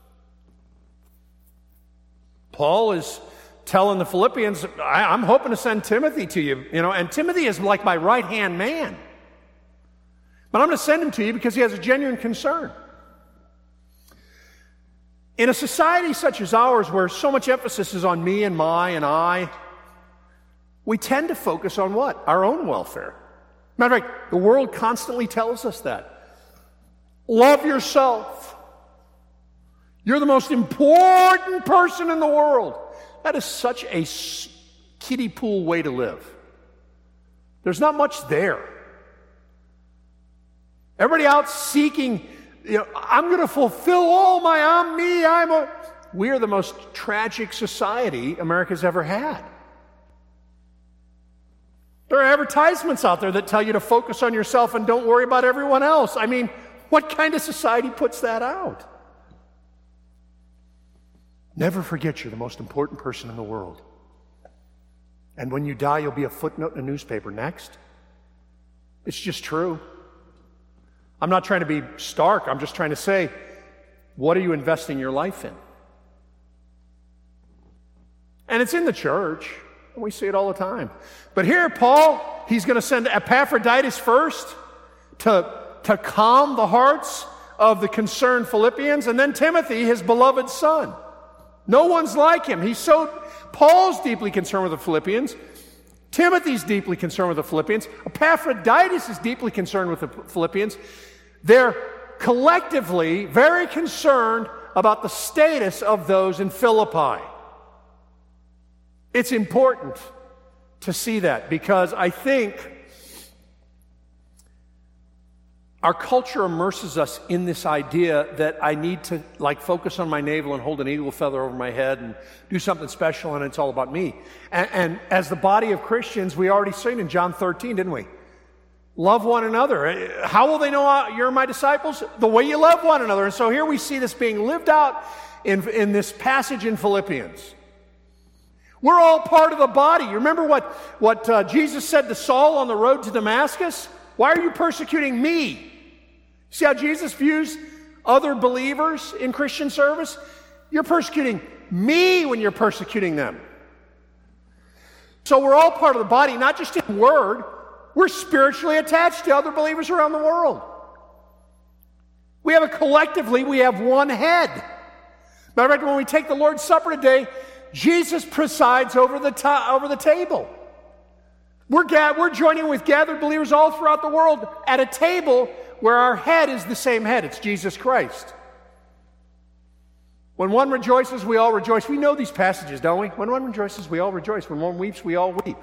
Paul is telling the Philippians, I'm hoping to send Timothy to you, and Timothy is like my right-hand man. But I'm going to send him to you because he has a genuine concern. In a society such as ours, where so much emphasis is on me and my and I, we tend to focus on what? Our own welfare. Matter of fact, the world constantly tells us that. Love yourself. You're the most important person in the world. That is such a kiddie pool way to live. There's not much there. Everybody out seeking, I'm going to fulfill all I'm me, we are the most tragic society America's ever had. There are advertisements out there that tell you to focus on yourself and don't worry about everyone else. I mean, what kind of society puts that out? Never forget you're the most important person in the world. And when you die, you'll be a footnote in a newspaper next. It's just true. I'm not trying to be stark. I'm just trying to say, what are you investing your life in? And it's in the church. We see it all the time. But here, Paul, he's going to send Epaphroditus first to calm the hearts of the concerned Philippians, and then Timothy, his beloved son. No one's like him. Paul's deeply concerned with the Philippians. Timothy's deeply concerned with the Philippians. Epaphroditus is deeply concerned with the Philippians. They're collectively very concerned about the status of those in Philippi. It's important to see that because I think our culture immerses us in this idea that I need to focus on my navel and hold an eagle feather over my head and do something special and it's all about me. And as the body of Christians, we already seen in John 13, didn't we? Love one another. How will they know you're my disciples? The way you love one another. And so here we see this being lived out in this passage in Philippians. We're all part of the body. You remember what Jesus said to Saul on the road to Damascus? Why are you persecuting me? See how Jesus views other believers in Christian service? You're persecuting me when you're persecuting them. So we're all part of the body, not just in word. We're spiritually attached to other believers around the world. We have one head. Matter of fact, when we take the Lord's Supper today, Jesus presides over the table. We're joining with gathered believers all throughout the world at a table where our head is the same head. It's Jesus Christ. When one rejoices, we all rejoice. We know these passages, don't we? When one rejoices, we all rejoice. When one weeps, we all weep.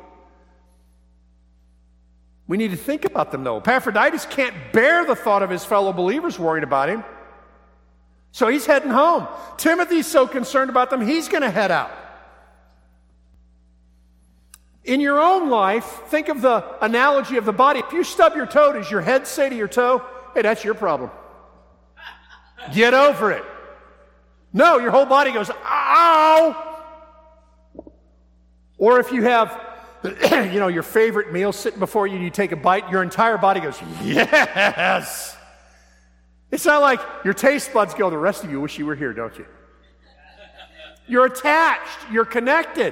We need to think about them, though. Epaphroditus can't bear the thought of his fellow believers worried about him. So he's heading home. Timothy's so concerned about them, he's going to head out. In your own life, think of the analogy of the body. If you stub your toe, does your head say to your toe, hey, that's your problem. Get over it. No, your whole body goes, ow! Or if you have, your favorite meal sitting before you and you take a bite, your entire body goes, yes! It's not like your taste buds go, the rest of you wish you were here, don't you? You're attached. You're connected.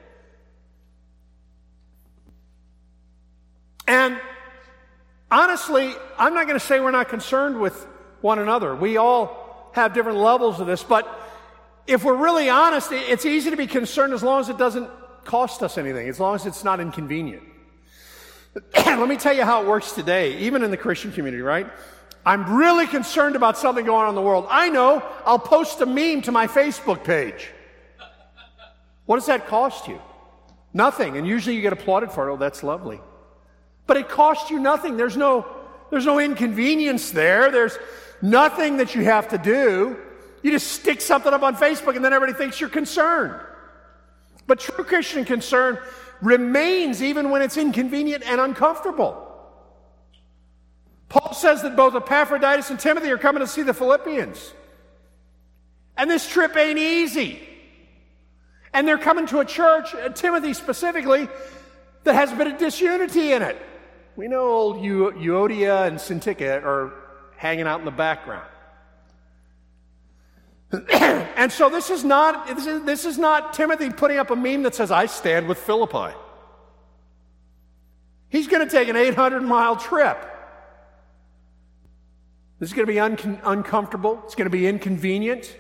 And honestly, I'm not going to say we're not concerned with one another. We all have different levels of this, but if we're really honest, it's easy to be concerned as long as it doesn't cost us anything, as long as it's not inconvenient. Let me tell you how it works today, even in the Christian community, right? I'm really concerned about something going on in the world. I know I'll post a meme to my Facebook page. What does that cost you? Nothing. And usually you get applauded for it. Oh, that's lovely. But it costs you nothing. There's no inconvenience there. There's nothing that you have to do. You just stick something up on Facebook and then everybody thinks you're concerned. But true Christian concern remains even when it's inconvenient and uncomfortable. Paul says that both Epaphroditus and Timothy are coming to see the Philippians. And this trip ain't easy. And they're coming to a church, Timothy specifically, that has a bit of disunity in it. We know old Euodia and Syntyche are hanging out in the background. And so this is not Timothy putting up a meme that says, I stand with Philippi. He's going to take an 800-mile trip. This is going to be uncomfortable. It's going to be inconvenient.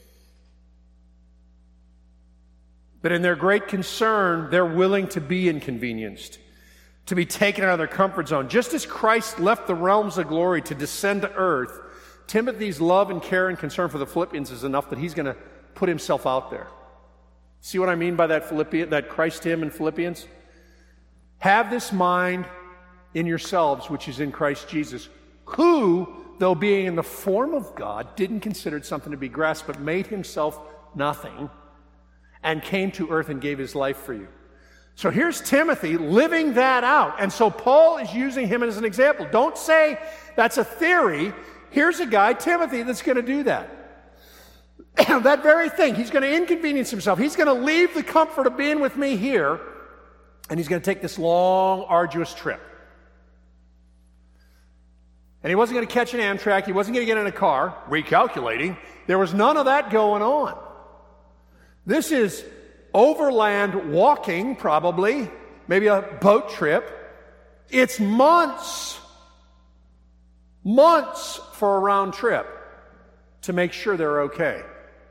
But in their great concern, they're willing to be inconvenienced, to be taken out of their comfort zone. Just as Christ left the realms of glory to descend to earth, Timothy's love and care and concern for the Philippians is enough that he's going to put himself out there. See what I mean by that Christ hymn in Philippians? Have this mind in yourselves, which is in Christ Jesus, who, though being in the form of God, didn't consider it something to be grasped, but made himself nothing, and came to earth and gave his life for you. So here's Timothy living that out. And so Paul is using him as an example. Don't say that's a theory. Here's a guy, Timothy, that's going to do that. That very thing. He's going to inconvenience himself. He's going to leave the comfort of being with me here, and he's going to take this long, arduous trip. And he wasn't going to catch an Amtrak. He wasn't going to get in a car, recalculating. There was none of that going on. This is overland walking, probably, maybe a boat trip. It's months for a round trip to make sure they're okay.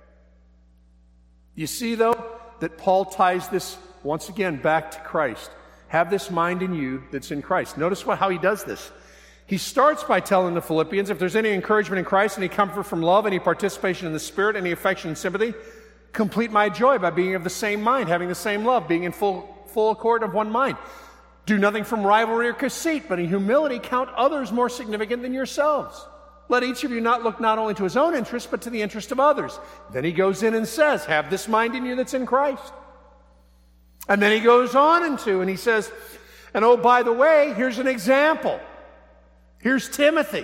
You see, though, that Paul ties this once again back to Christ. Have this mind in you that's in Christ. Notice how he does this. He starts by telling the Philippians, if there's any encouragement in Christ, any comfort from love, any participation in the Spirit, any affection and sympathy, complete my joy by being of the same mind, having the same love, being in full accord of one mind. Do nothing from rivalry or conceit, but in humility count others more significant than yourselves. Let each of you not look not only to his own interest, but to the interest of others. Then he goes in and says, have this mind in you that's in Christ. And then he goes on and he says, and oh, by the way, here's an example. Here's Timothy.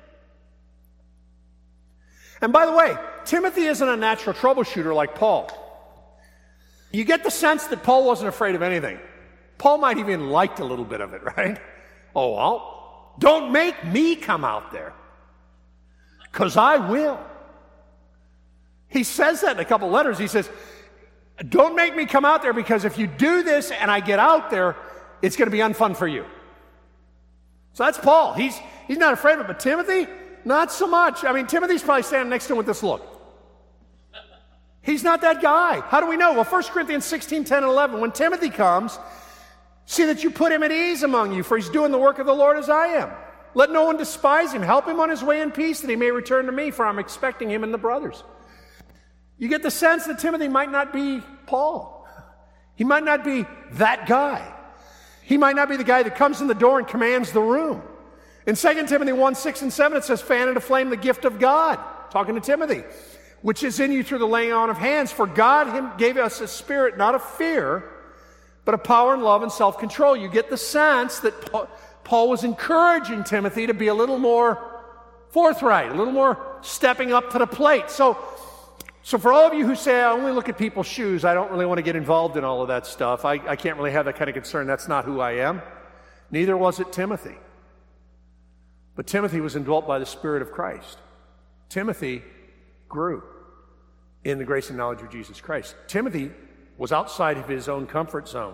And by the way, Timothy isn't a natural troubleshooter like Paul. You get the sense that Paul wasn't afraid of anything. Paul might even liked a little bit of it, right? Oh, well, don't make me come out there, because I will. He says that in a couple letters. He says, don't make me come out there, because if you do this and I get out there, it's going to be unfun for you. So that's Paul. He's not afraid of it, but Timothy, not so much. I mean, Timothy's probably standing next to him with this look. He's not that guy. How do we know? Well, 1 Corinthians 16, 10, and 11. When Timothy comes, see that you put him at ease among you, for he's doing the work of the Lord as I am. Let no one despise him. Help him on his way in peace, that he may return to me, for I'm expecting him and the brothers. You get the sense that Timothy might not be Paul. He might not be that guy. He might not be the guy that comes in the door and commands the room. In 2 Timothy 1, 6 and 7, it says, fan into flame the gift of God, talking to Timothy, which is in you through the laying on of hands. For God gave us a spirit, not of fear, but of power and love and self-control. You get the sense that Paul was encouraging Timothy to be a little more forthright, a little more stepping up to the plate. So for all of you who say, I only look at people's shoes, I don't really want to get involved in all of that stuff, I can't really have that kind of concern. That's not who I am. Neither was it Timothy. But Timothy was indwelt by the Spirit of Christ. Timothy grew in the grace and knowledge of Jesus Christ. Timothy was outside of his own comfort zone.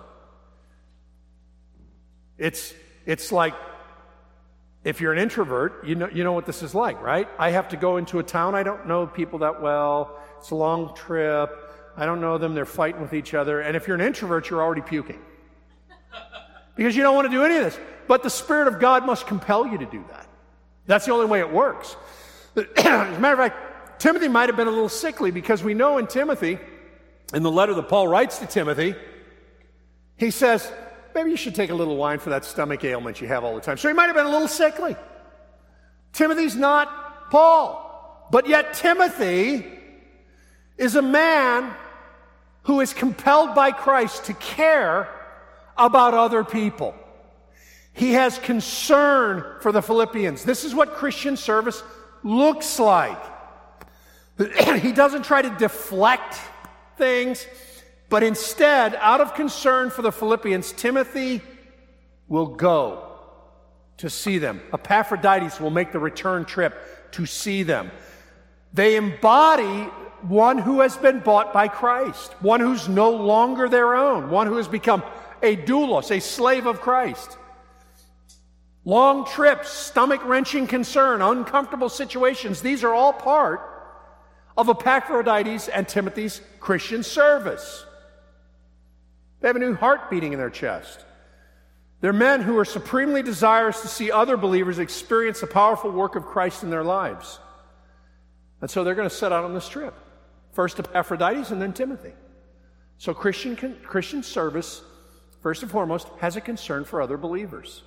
It's like, if you're an introvert, you know what this is like, right? I have to go into a town, I don't know people that well, it's a long trip, I don't know them, they're fighting with each other, and if you're an introvert, you're already puking. Because you don't want to do any of this. But the Spirit of God must compel you to do that. That's the only way it works. As a matter of fact, Timothy might have been a little sickly, because we know in Timothy, in the letter that Paul writes to Timothy, he says, maybe you should take a little wine for that stomach ailment you have all the time. So he might have been a little sickly. Timothy's not Paul. But yet Timothy is a man who is compelled by Christ to care about other people. He has concern for the Philippians. This is what Christian service looks like. He doesn't try to deflect things, but instead, out of concern for the Philippians, Timothy will go to see them. Epaphroditus will make the return trip to see them. They embody one who has been bought by Christ, one who's no longer their own, one who has become a doulos, a slave of Christ. Long trips, stomach-wrenching concern, uncomfortable situations, these are all part of Epaphroditus and Timothy's Christian service. They have a new heart beating in their chest. They're men who are supremely desirous to see other believers experience the powerful work of Christ in their lives. And so they're going to set out on this trip. First Epaphroditus and then Timothy. So Christian service, first and foremost, has a concern for other believers.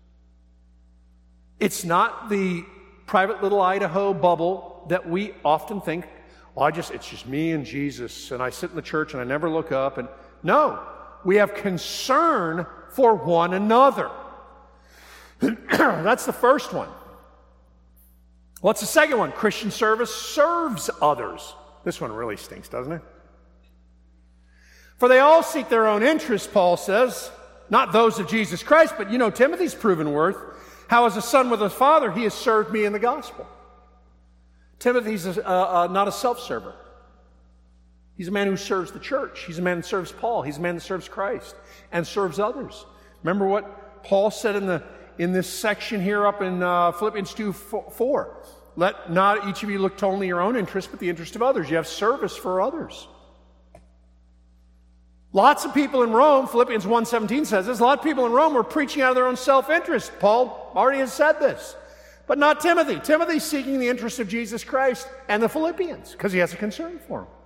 It's not the private little Idaho bubble that we often think, it's just me and Jesus, and I sit in the church and I never look up. And no, we have concern for one another. That's the first one. What's the second one? Christian service serves others. This one really stinks, doesn't it? For they all seek their own interests, Paul says, not those of Jesus Christ, but you know Timothy's proven worth. How as a son with a father, he has served me in the gospel. Timothy's not a self-server. He's a man who serves the church. He's a man that serves Paul. He's a man that serves Christ and serves others. Remember what Paul said in this section here up in Philippians 2:4. Let not each of you look to only your own interest, but the interest of others. You have service for others. Lots of people in Rome, Philippians 1:17 says this, a lot of people in Rome were preaching out of their own self-interest. Paul already has said this. But not Timothy. Timothy's seeking the interest of Jesus Christ and the Philippians because he has a concern for them.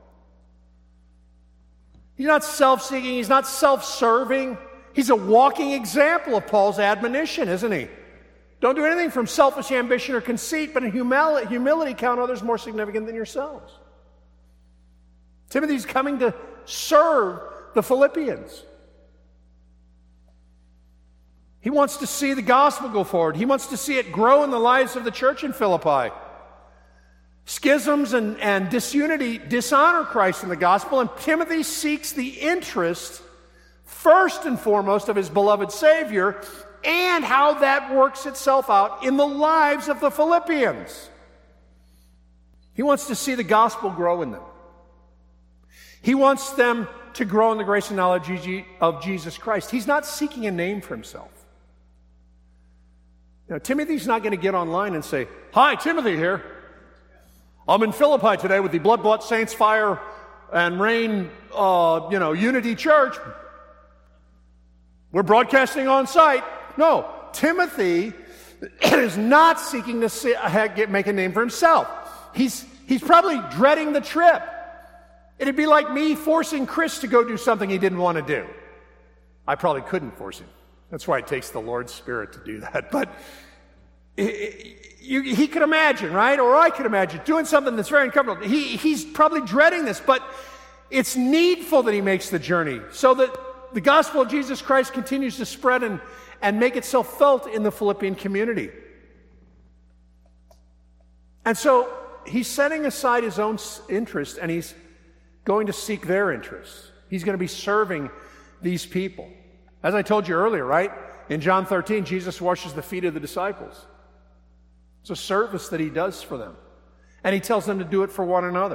He's not self-seeking. He's not self-serving. He's a walking example of Paul's admonition, isn't he? Don't do anything from selfish ambition or conceit, but in humility count others more significant than yourselves. Timothy's coming to serve the Philippians. He wants to see the gospel go forward. He wants to see it grow in the lives of the church in Philippi. Schisms and disunity dishonor Christ in the gospel, and Timothy seeks the interest, first and foremost, of his beloved Savior, and how that works itself out in the lives of the Philippians. He wants to see the gospel grow in them. He wants them to grow in the grace and knowledge of Jesus Christ. He's not seeking a name for himself. Now, Timothy's not going to get online and say, "Hi, Timothy here. I'm in Philippi today with the Blood-Bought Saints Fire and Rain, Unity Church. We're broadcasting on site." No, Timothy is not seeking to make a name for himself. He's probably dreading the trip. It'd be like me forcing Chris to go do something he didn't want to do. I probably couldn't force him. That's why it takes the Lord's Spirit to do that. But he could imagine, right? Or I could imagine doing something that's very uncomfortable. He's probably dreading this, but it's needful that he makes the journey so that the gospel of Jesus Christ continues to spread and make itself felt in the Philippian community. And so he's setting aside his own interest and he's going to seek their interests. He's going to be serving these people. As I told you earlier, right? In John 13, Jesus washes the feet of the disciples. It's a service that he does for them. And he tells them to do it for one another.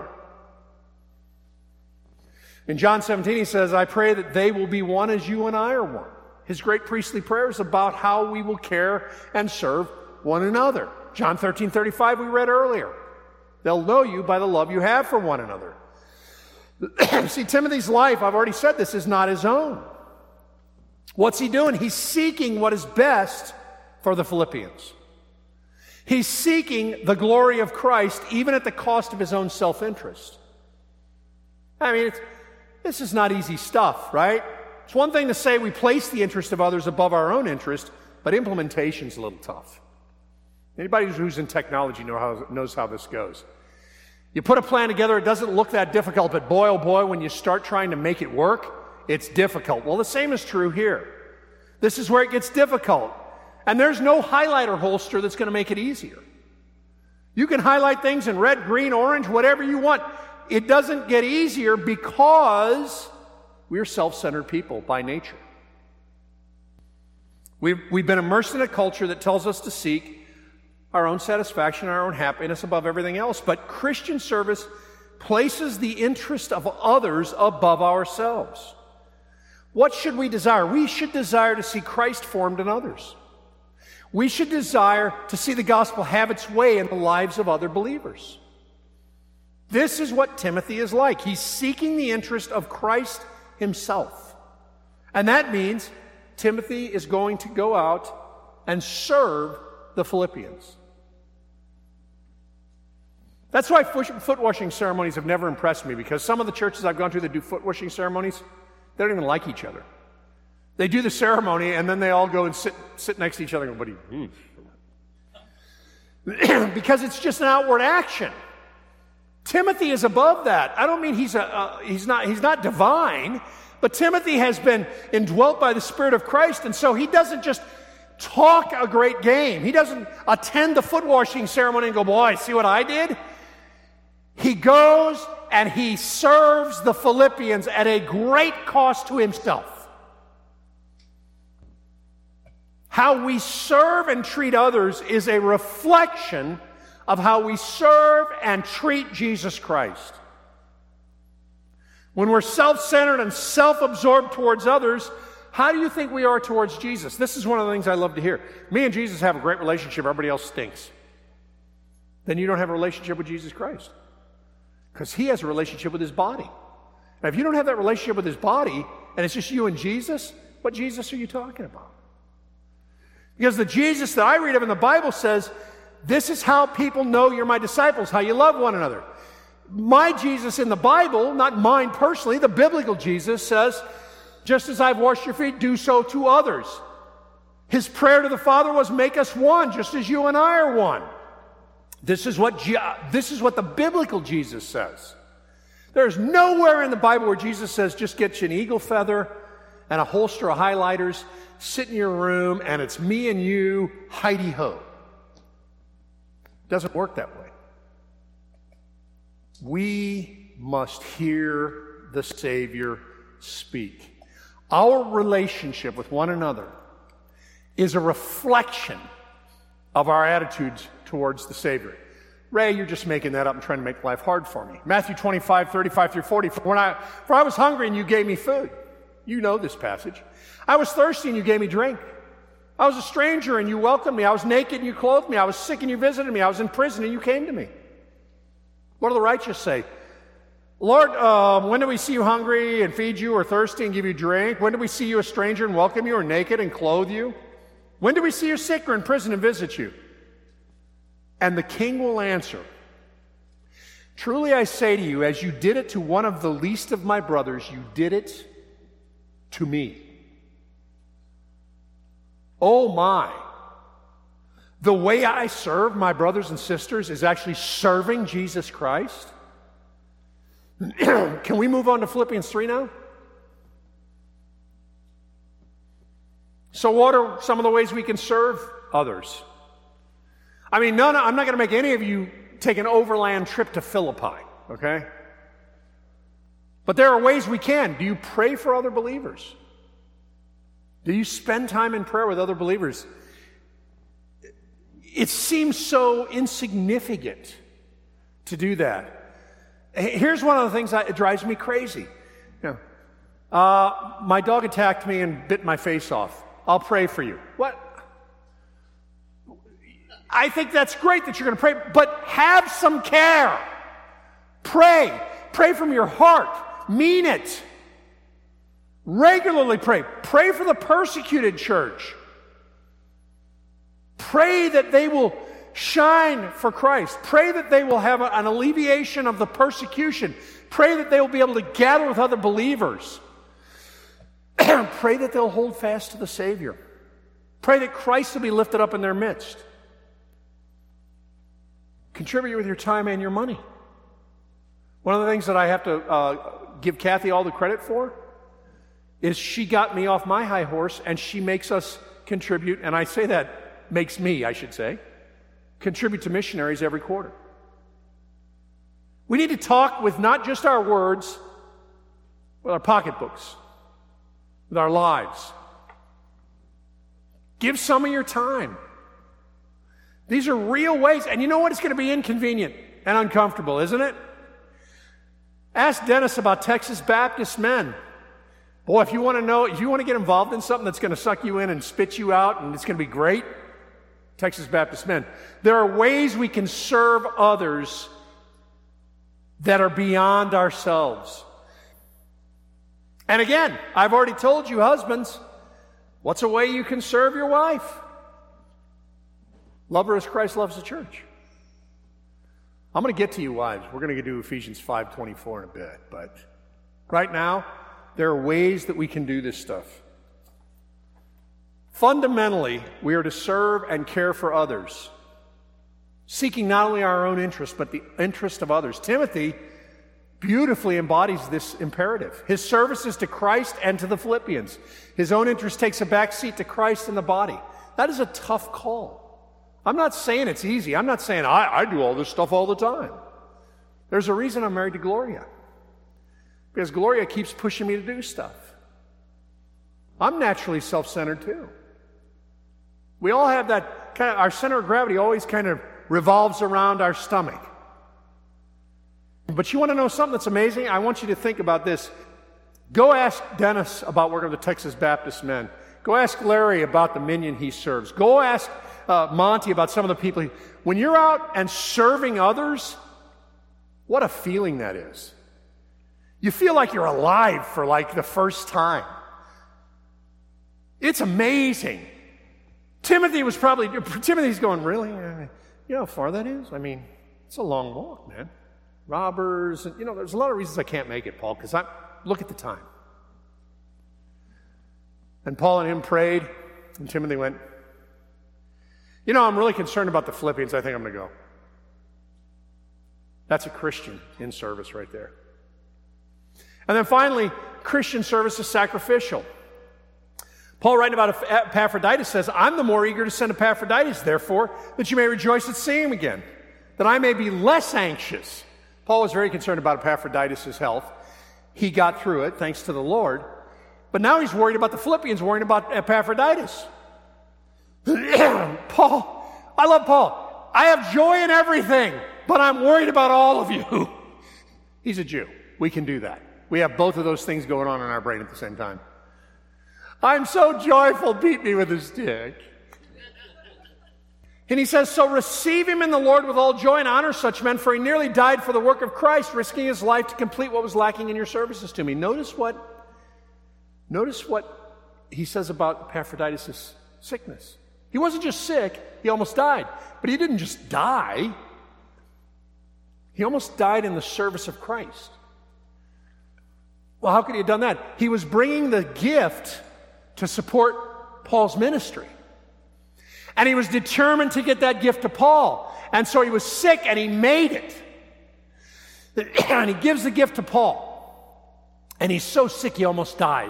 In John 17, he says, "I pray that they will be one as you and I are one." His great priestly prayer is about how we will care and serve one another. John 13:35 we read earlier. They'll know you by the love you have for one another. See, Timothy's life, I've already said this, is not his own. What's he doing? He's seeking what is best for the Philippians. He's seeking the glory of Christ even at the cost of his own self-interest. I mean, this is not easy stuff, right? It's one thing to say we place the interest of others above our own interest, but implementation's a little tough. Anybody who's in technology knows how this goes. You put a plan together, it doesn't look that difficult, but boy, oh boy, when you start trying to make it work, it's difficult. Well, the same is true here. This is where it gets difficult. And there's no highlighter holster that's going to make it easier. You can highlight things in red, green, orange, whatever you want. It doesn't get easier because we're self-centered people by nature. We've been immersed in a culture that tells us to seek our own satisfaction, our own happiness above everything else. But Christian service places the interest of others above ourselves. What should we desire? We should desire to see Christ formed in others. We should desire to see the gospel have its way in the lives of other believers. This is what Timothy is like. He's seeking the interest of Christ himself. And that means Timothy is going to go out and serve the Philippians. That's why foot washing ceremonies have never impressed me, because some of the churches I've gone to that do foot washing ceremonies, they don't even like each other. They do the ceremony and then they all go and sit next to each other and go, because it's just an outward action. Timothy is above that. I don't mean he's not divine, but Timothy has been indwelt by the Spirit of Christ, and so he doesn't just talk a great game. He doesn't attend the foot washing ceremony and go, boy, see what I did? He goes and he serves the Philippians at a great cost to himself. How we serve and treat others is a reflection of how we serve and treat Jesus Christ. When we're self-centered and self-absorbed towards others, how do you think we are towards Jesus? This is one of the things I love to hear. Me and Jesus have a great relationship, everybody else stinks. Then you don't have a relationship with Jesus Christ. Because he has a relationship with his body. Now, if you don't have that relationship with his body, and it's just you and Jesus, what Jesus are you talking about? Because the Jesus that I read of in the Bible says, this is how people know you're my disciples, how you love one another. My Jesus in the Bible, not mine personally, the biblical Jesus says, just as I've washed your feet, do so to others. His prayer to the Father was, make us one, just as you and I are one. This is what the biblical Jesus says. There's nowhere in the Bible where Jesus says, just get you an eagle feather and a holster of highlighters, sit in your room, and it's me and you, Heidi-ho. Doesn't work that way. We must hear the Savior speak. Our relationship with one another is a reflection of our attitudes towards the Savior. Ray, you're just making that up and trying to make life hard for me. Matthew 25, 35 through 40. For I was hungry and you gave me food. You know this passage. I was thirsty and you gave me drink. I was a stranger and you welcomed me. I was naked and you clothed me. I was sick and you visited me. I was in prison and you came to me. What do the righteous say? Lord, when do we see you hungry and feed you, or thirsty and give you drink? When do we see you a stranger and welcome you, or naked and clothe you? When do we see you sick or in prison and visit you? And the king will answer, truly I say to you, as you did it to one of the least of my brothers, you did it to me. Oh my. The way I serve my brothers and sisters is actually serving Jesus Christ. Can we move on to Philippians 3 now? So what are some of the ways we can serve others? I mean, I'm not going to make any of you take an overland trip to Philippi, okay? But there are ways we can. Do you pray for other believers? Do you spend time in prayer with other believers? It seems so insignificant to do that. Here's one of the things that drives me crazy. My dog attacked me and bit my face off. I'll pray for you. What? I think that's great that you're going to pray, but have some care. Pray. Pray from your heart. Mean it. Regularly pray. Pray for the persecuted church. Pray that they will shine for Christ. Pray that they will have an alleviation of the persecution. Pray that they will be able to gather with other believers. Pray that they'll hold fast to the Savior. Pray that Christ will be lifted up in their midst. Contribute with your time and your money. One of the things that I have to give Kathy all the credit for is she got me off my high horse and she makes us contribute, and I say that makes me, I should say, contribute to missionaries every quarter. We need to talk with not just our words, with our pocketbooks, with our lives. Give some of your time. These are real ways. And you know what? It's going to be inconvenient and uncomfortable, isn't it? Ask Dennis about Texas Baptist men. Boy, if you want to get involved in something that's going to suck you in and spit you out and it's going to be great, Texas Baptist men. There are ways we can serve others that are beyond ourselves. And again, I've already told you, husbands, what's a way you can serve your wife? Love her as Christ loves the church. I'm going to get to you, wives. We're going to do Ephesians 5:24 in a bit. But right now, there are ways that we can do this stuff. Fundamentally, we are to serve and care for others, seeking not only our own interest, but the interest of others. Timothy beautifully embodies this imperative. His service is to Christ and to the Philippians. His own interest takes a back seat to Christ and the body. That is a tough call. I'm not saying it's easy. I'm not saying I do all this stuff all the time. There's a reason I'm married to Gloria. Because Gloria keeps pushing me to do stuff. I'm naturally self-centered too. We all have that kind of, our center of gravity always kind of revolves around our stomach. But you want to know something that's amazing? I want you to think about this. Go ask Dennis about working with the Texas Baptist men. Go ask Larry about the minion he serves. Go ask Monty about some of the people. When you're out and serving others, what a feeling that is. You feel like you're alive for like the first time. It's amazing. Timothy's going, really? You know how far that is? I mean, it's a long walk, man. Robbers, and there's a lot of reasons I can't make it, Paul, because look at the time. And Paul and him prayed, and Timothy went, I'm really concerned about the Philippians. I think I'm going to go. That's a Christian in service right there. And then finally, Christian service is sacrificial. Paul, writing about Epaphroditus, says, I'm the more eager to send Epaphroditus, therefore, that you may rejoice at seeing him again, that I may be less anxious. Paul was very concerned about Epaphroditus' health. He got through it, thanks to the Lord. But now he's worried about the Philippians, worried about Epaphroditus. Paul, I love Paul. I have joy in everything, but I'm worried about all of you. He's a Jew. We can do that. We have both of those things going on in our brain at the same time. I'm so joyful, beat me with a stick. And he says, so receive him in the Lord with all joy and honor such men, for he nearly died for the work of Christ, risking his life to complete what was lacking in your services to me. Notice what he says about Epaphroditus' sickness. He wasn't just sick, he almost died. But he didn't just die. He almost died in the service of Christ. Well, how could he have done that? He was bringing the gift to support Paul's ministry. And he was determined to get that gift to Paul. And so he was sick and he made it. And he gives the gift to Paul. And he's so sick he almost dies.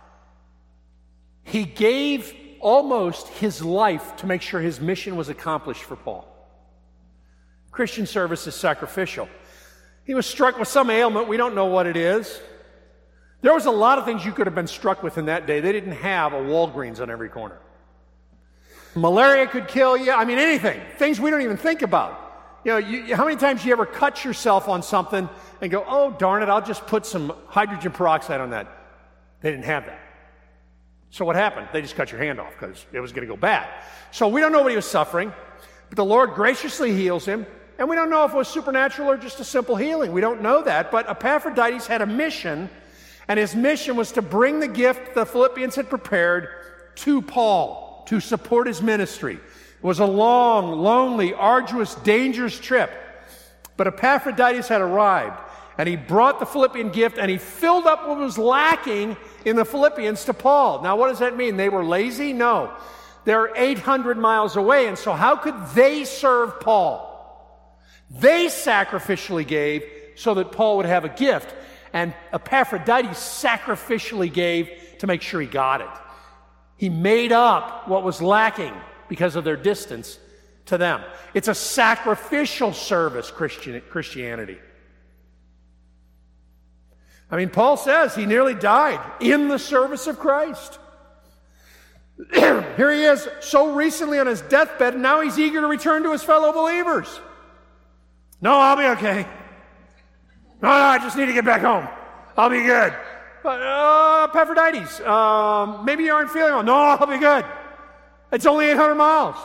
He gave almost his life to make sure his mission was accomplished for Paul. Christian service is sacrificial. He was struck with some ailment. We don't know what it is. There was a lot of things you could have been struck with in that day. They didn't have a Walgreens on every corner. Malaria could kill you. I mean, anything. Things we don't even think about. How many times you ever cut yourself on something and go, oh, darn it, I'll just put some hydrogen peroxide on that. They didn't have that. So what happened? They just cut your hand off because it was going to go bad. So we don't know what he was suffering, but the Lord graciously heals him. And we don't know if it was supernatural or just a simple healing. We don't know that. But Epaphroditus had a mission, and his mission was to bring the gift the Philippians had prepared to Paul to support his ministry. It was a long, lonely, arduous, dangerous trip. But Epaphroditus had arrived, and he brought the Philippian gift, and he filled up what was lacking in the Philippians to Paul. Now, what does that mean? They were lazy? No. They're 800 miles away, and so how could they serve Paul? They sacrificially gave so that Paul would have a gift, and Epaphroditus sacrificially gave to make sure he got it. He made up what was lacking because of their distance to them. It's a sacrificial service, Christianity. I mean, Paul says he nearly died in the service of Christ. Here he is so recently on his deathbed, and now he's eager to return to his fellow believers. No, I'll be okay. No, I just need to get back home. I'll be good. But Epaphroditus, maybe you aren't feeling well. No, I'll be good. It's only 800 miles.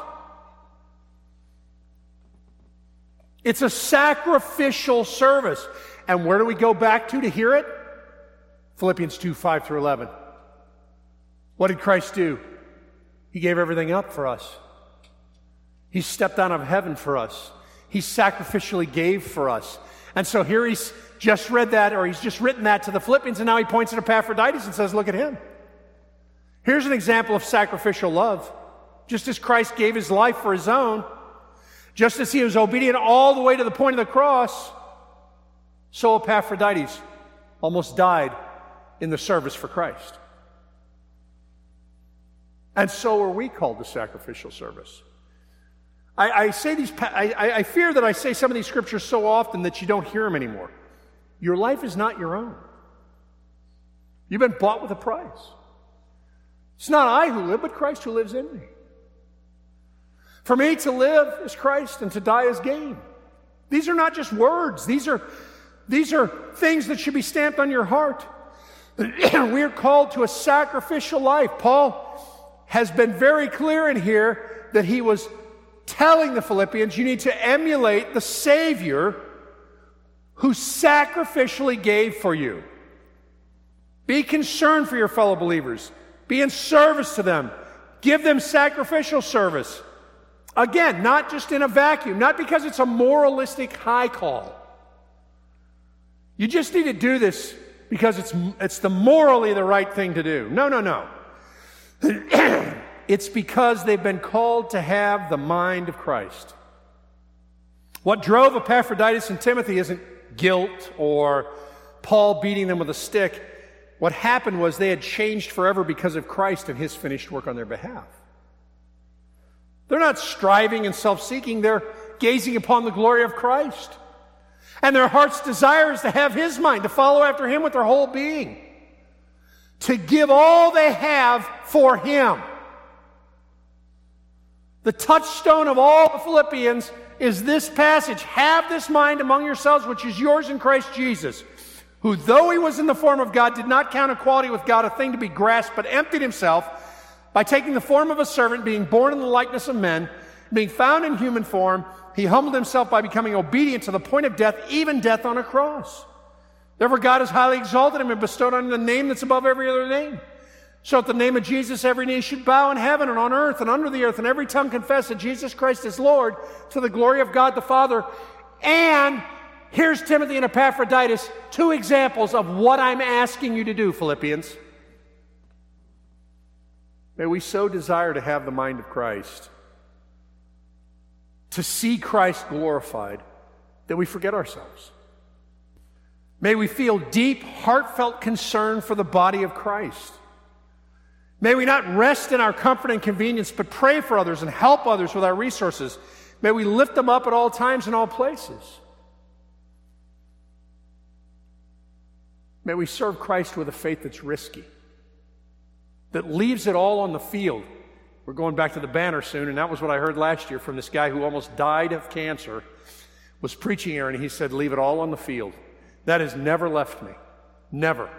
It's a sacrificial service. And where do we go back to hear it? Philippians 2, 5 through 11. What did Christ do? He gave everything up for us. He stepped out of heaven for us. He sacrificially gave for us. And so here he's just read that, or he's just written that to the Philippians, and now he points at Epaphroditus and says, look at him. Here's an example of sacrificial love. Just as Christ gave his life for his own, just as he was obedient all the way to the point of the cross, so Epaphroditus almost died in the service for Christ. And so are we called to sacrificial service. I fear that I say some of these scriptures so often that you don't hear them anymore. Your life is not your own. You've been bought with a price. It's not I who live, but Christ who lives in me. For me to live is Christ and to die is gain. These are not just words. These are things that should be stamped on your heart. We are called to a sacrificial life. Paul has been very clear in here that he was telling the Philippians, you need to emulate the Savior who sacrificially gave for you. Be concerned for your fellow believers. Be in service to them. Give them sacrificial service. Again, not just in a vacuum, not because it's a moralistic high call. You just need to do this because it's the morally the right thing to do. No. It's because they've been called to have the mind of Christ. What drove Epaphroditus and Timothy isn't guilt or Paul beating them with a stick. What happened was they had changed forever because of Christ and his finished work on their behalf. They're not striving and self-seeking. They're gazing upon the glory of Christ. And their heart's desire is to have his mind, to follow after him with their whole being, to give all they have for him. The touchstone of all the Philippians is this passage. Have this mind among yourselves, which is yours in Christ Jesus, who, though he was in the form of God, did not count equality with God a thing to be grasped, but emptied himself by taking the form of a servant, being born in the likeness of men, being found in human form. He humbled himself by becoming obedient to the point of death, even death on a cross. Therefore God has highly exalted him and bestowed on him the name that's above every other name. So at the name of Jesus, every knee should bow in heaven and on earth and under the earth, and every tongue confess that Jesus Christ is Lord, to the glory of God the Father. And here's Timothy and Epaphroditus, two examples of what I'm asking you to do, Philippians. May we so desire to have the mind of Christ, to see Christ glorified, that we forget ourselves. May we feel deep, heartfelt concern for the body of Christ. May we not rest in our comfort and convenience, but pray for others and help others with our resources. May we lift them up at all times and all places. May we serve Christ with a faith that's risky, that leaves it all on the field. We're going back to the banner soon, and that was what I heard last year from this guy who almost died of cancer, was preaching here, and he said, leave it all on the field. That has never left me. Never.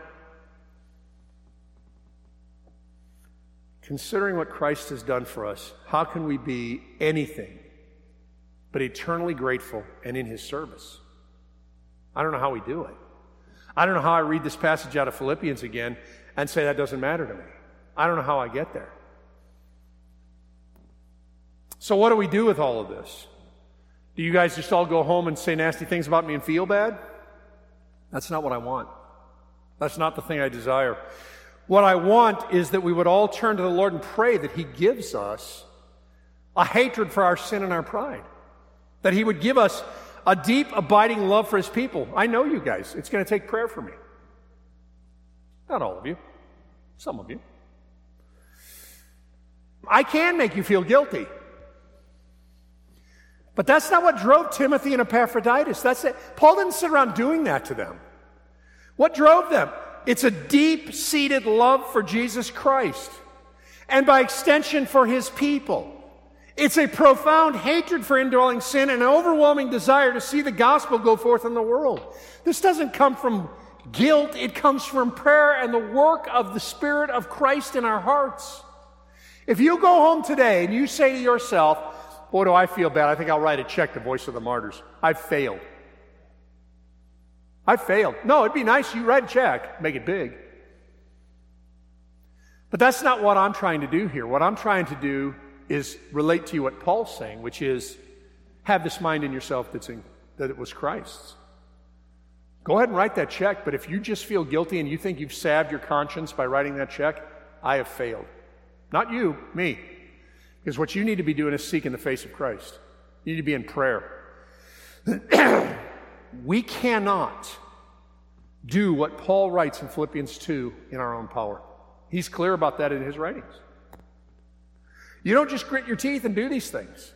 Considering what Christ has done for us, how can we be anything but eternally grateful and in his service? I don't know how we do it. I don't know how I read this passage out of Philippians again and say that doesn't matter to me. I don't know how I get there. So what do we do with all of this? Do you guys just all go home and say nasty things about me and feel bad? That's not what I want. That's not the thing I desire. What I want is that we would all turn to the Lord and pray that he gives us a hatred for our sin and our pride. That he would give us a deep, abiding love for his people. I know you guys. It's going to take prayer for me. Not all of you. Some of you. I can make you feel guilty. But that's not what drove Timothy and Epaphroditus. That's it. Paul didn't sit around doing that to them. What drove them? It's a deep-seated love for Jesus Christ. and by extension for his people. It's a profound hatred for indwelling sin and an overwhelming desire to see the gospel go forth in the world. This doesn't come from guilt. It comes from prayer and the work of the Spirit of Christ in our hearts. If you go home today and you say to yourself, boy, do I feel bad. I think I'll write a check to Voice of the Martyrs. I've failed. No, it'd be nice you write a check, make it big. But that's not what I'm trying to do here. What I'm trying to do is relate to you what Paul's saying, which is, have this mind in yourself that it was Christ's. Go ahead and write that check, but if you just feel guilty and you think you've salved your conscience by writing that check, I have failed. Not you, me. Because what you need to be doing is seeking the face of Christ. You need to be in prayer. We cannot do what Paul writes in Philippians 2 in our own power. He's clear about that in his writings. You don't just grit your teeth and do these things.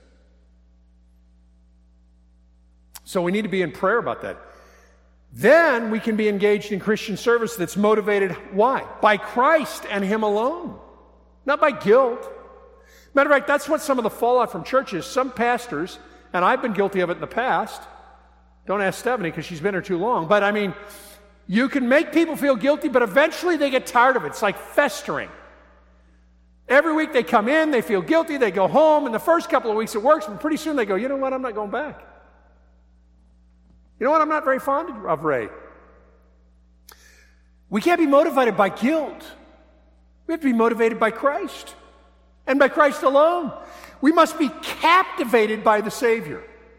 So we need to be in prayer about that. Then we can be engaged in Christian service that's motivated, why? By Christ and Him alone, not by guilt. Matter of fact, that's what some of the fallout from churches, some pastors, and I've been guilty of it in the past. Don't ask Stephanie because she's been here too long. But I mean, you can make people feel guilty, but eventually they get tired of it. It's like festering. Every week they come in, they feel guilty, they go home, and the first couple of weeks it works, but pretty soon they go, you know what, I'm not going back. You know what, I'm not very fond of Ray. We can't be motivated by guilt. We have to be motivated by Christ, and by Christ alone. We must be captivated by the Savior.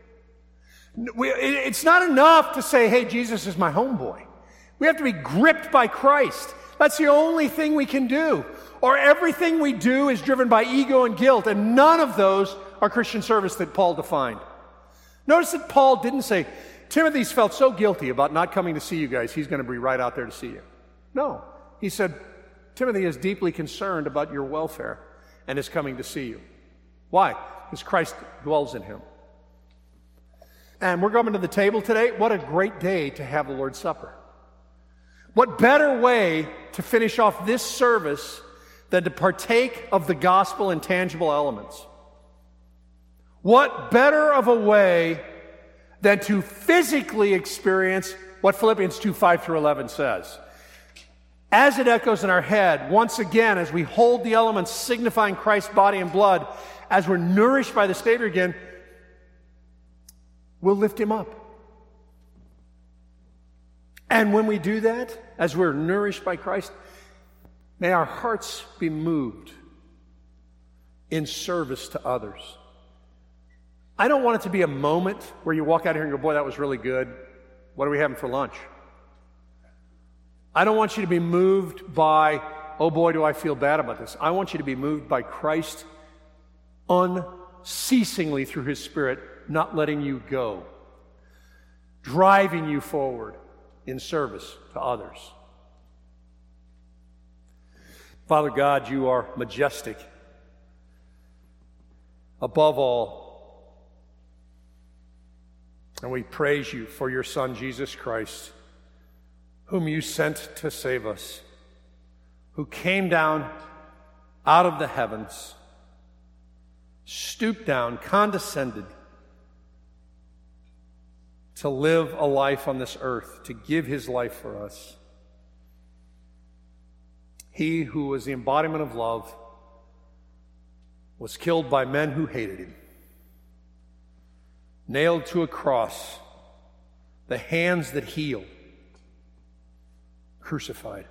It's not enough to say, hey, Jesus is my homeboy. We have to be gripped by Christ. That's the only thing we can do. Or everything we do is driven by ego and guilt, and none of those are Christian service that Paul defined. Notice that Paul didn't say, Timothy's felt so guilty about not coming to see you guys, he's going to be right out there to see you. No. He said, Timothy is deeply concerned about your welfare and is coming to see you. Why? Because Christ dwells in him. And we're coming to the table today. What a great day to have the Lord's Supper. What better way to finish off this service than to partake of the gospel in tangible elements? What better of a way than to physically experience what Philippians 2:5-11 says? As it echoes in our head, once again, as we hold the elements signifying Christ's body and blood, as we're nourished by the Savior again, we'll lift Him up. And when we do that, as we're nourished by Christ, may our hearts be moved in service to others. I don't want it to be a moment where you walk out here and go, boy, that was really good. What are we having for lunch? I don't want you to be moved by, oh boy, do I feel bad about this. I want you to be moved by Christ unceasingly through His Spirit, not letting you go, driving you forward in service to others. Father God, you are majestic above all. And we praise you for your Son, Jesus Christ, whom you sent to save us, who came down out of the heavens, stooped down, condescended to live a life on this earth, to give his life for us. He who was the embodiment of love was killed by men who hated him, nailed to a cross, the hands that heal, crucified.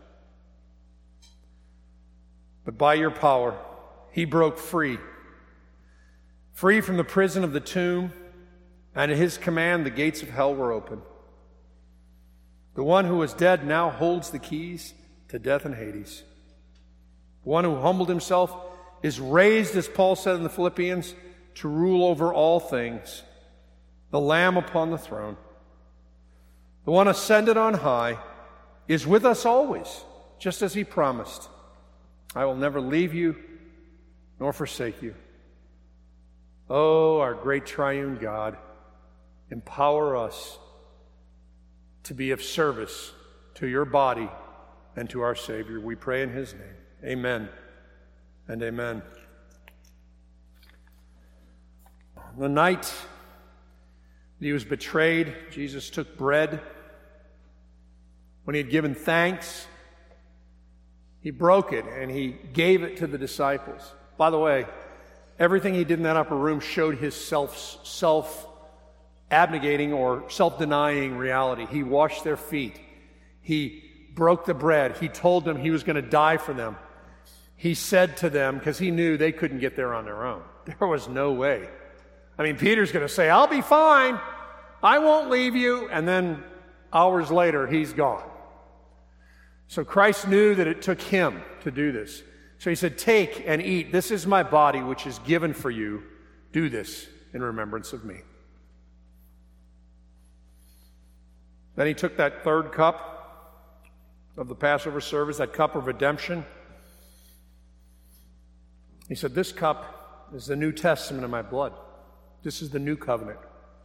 But by your power, he broke free from the prison of the tomb, and at his command the gates of hell were open. The one who was dead now holds the keys to death and Hades. The one who humbled himself is raised, as Paul said in the Philippians, to rule over all things. The Lamb upon the throne, the one ascended on high, is with us always, just as he promised. I will never leave you nor forsake you. Oh, our great triune God, empower us to be of service to your body and to our Savior. We pray in his name. Amen. and amen. The night that he was betrayed, Jesus took bread. When he had given thanks, he broke it and he gave it to the disciples. By the way, everything he did in that upper room showed his self-abnegating or self-denying reality. He washed their feet. He broke the bread. He told them he was going to die for them. He said to them, because he knew they couldn't get there on their own. There was no way. I mean, Peter's going to say, I'll be fine. I won't leave you. And then hours later, he's gone. So Christ knew that it took him to do this. So he said, take and eat. This is my body, which is given for you. Do this in remembrance of me. Then he took that third cup of the Passover service, that cup of redemption. He said, this cup is the New Testament of my blood. This is the new covenant.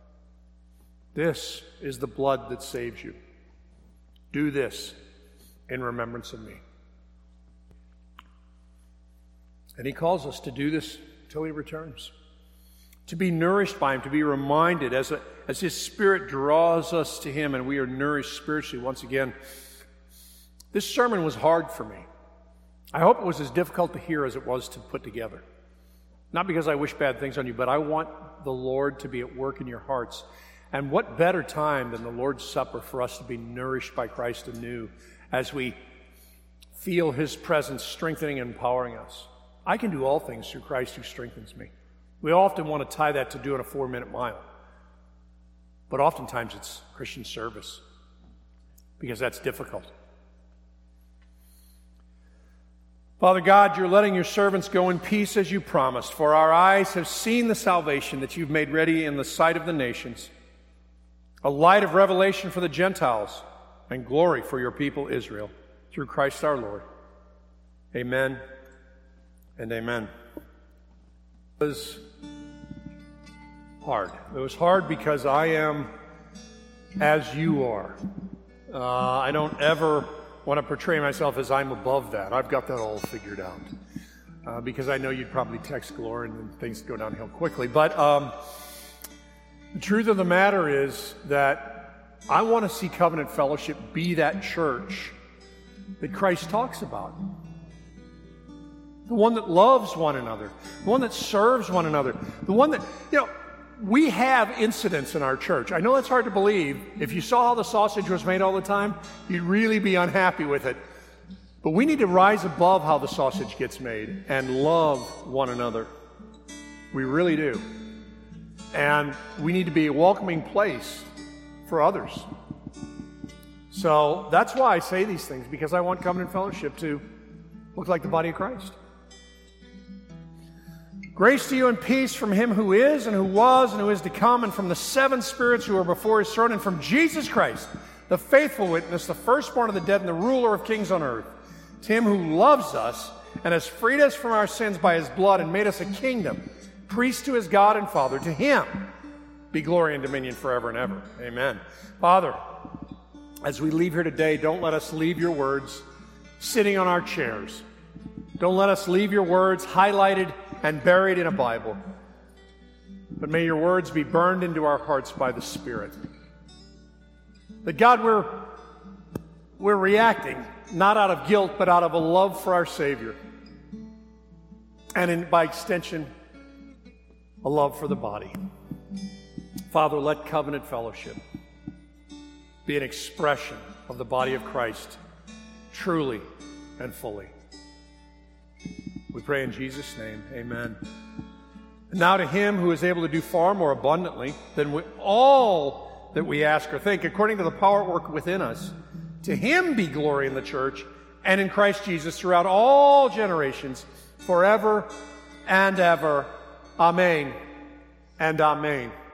This is the blood that saves you. Do this in remembrance of me. And he calls us to do this till he returns. To be nourished by him, to be reminded as his Spirit draws us to him and we are nourished spiritually once again. This sermon was hard for me. I hope it was as difficult to hear as it was to put together. Not because I wish bad things on you, but I want the Lord to be at work in your hearts. And what better time than the Lord's Supper for us to be nourished by Christ anew as we feel his presence strengthening and empowering us. I can do all things through Christ who strengthens me. We often want to tie that to doing a 4-minute mile. But oftentimes it's Christian service because that's difficult. Father God, you're letting your servants go in peace as you promised, for our eyes have seen the salvation that you've made ready in the sight of the nations, a light of revelation for the Gentiles and glory for your people Israel, through Christ our Lord. Amen and amen. It was hard. It was hard because I am as you are. I don't ever want to portray myself as I'm above that. I've got that all figured out. Because I know you'd probably text Gloria and things go downhill quickly. But the truth of the matter is that I want to see Covenant Fellowship be that church that Christ talks about. The one that loves one another. The one that serves one another. The one that, we have incidents in our church. I know that's hard to believe. If you saw how the sausage was made all the time, you'd really be unhappy with it. But we need to rise above how the sausage gets made and love one another. We really do. And we need to be a welcoming place for others. So that's why I say these things, because I want Covenant Fellowship to look like the body of Christ. Grace to you and peace from him who is and who was and who is to come, and from the 7 spirits who are before his throne, and from Jesus Christ, the faithful witness, the firstborn of the dead and the ruler of kings on earth. To him who loves us and has freed us from our sins by his blood and made us a kingdom, priest to his God and Father, to him be glory and dominion forever and ever. Amen. Father, as we leave here today, don't let us leave your words sitting on our chairs. Don't let us leave your words highlighted and buried in a Bible. But may your words be burned into our hearts by the Spirit. That God, we're reacting not out of guilt, but out of a love for our Savior. And by extension, a love for the body. Father, let Covenant Fellowship be an expression of the body of Christ, truly and fully. We pray in Jesus' name, amen. And now to him who is able to do far more abundantly than all that we ask or think, according to the power at work within us, to him be glory in the church and in Christ Jesus throughout all generations, forever and ever. Amen and amen.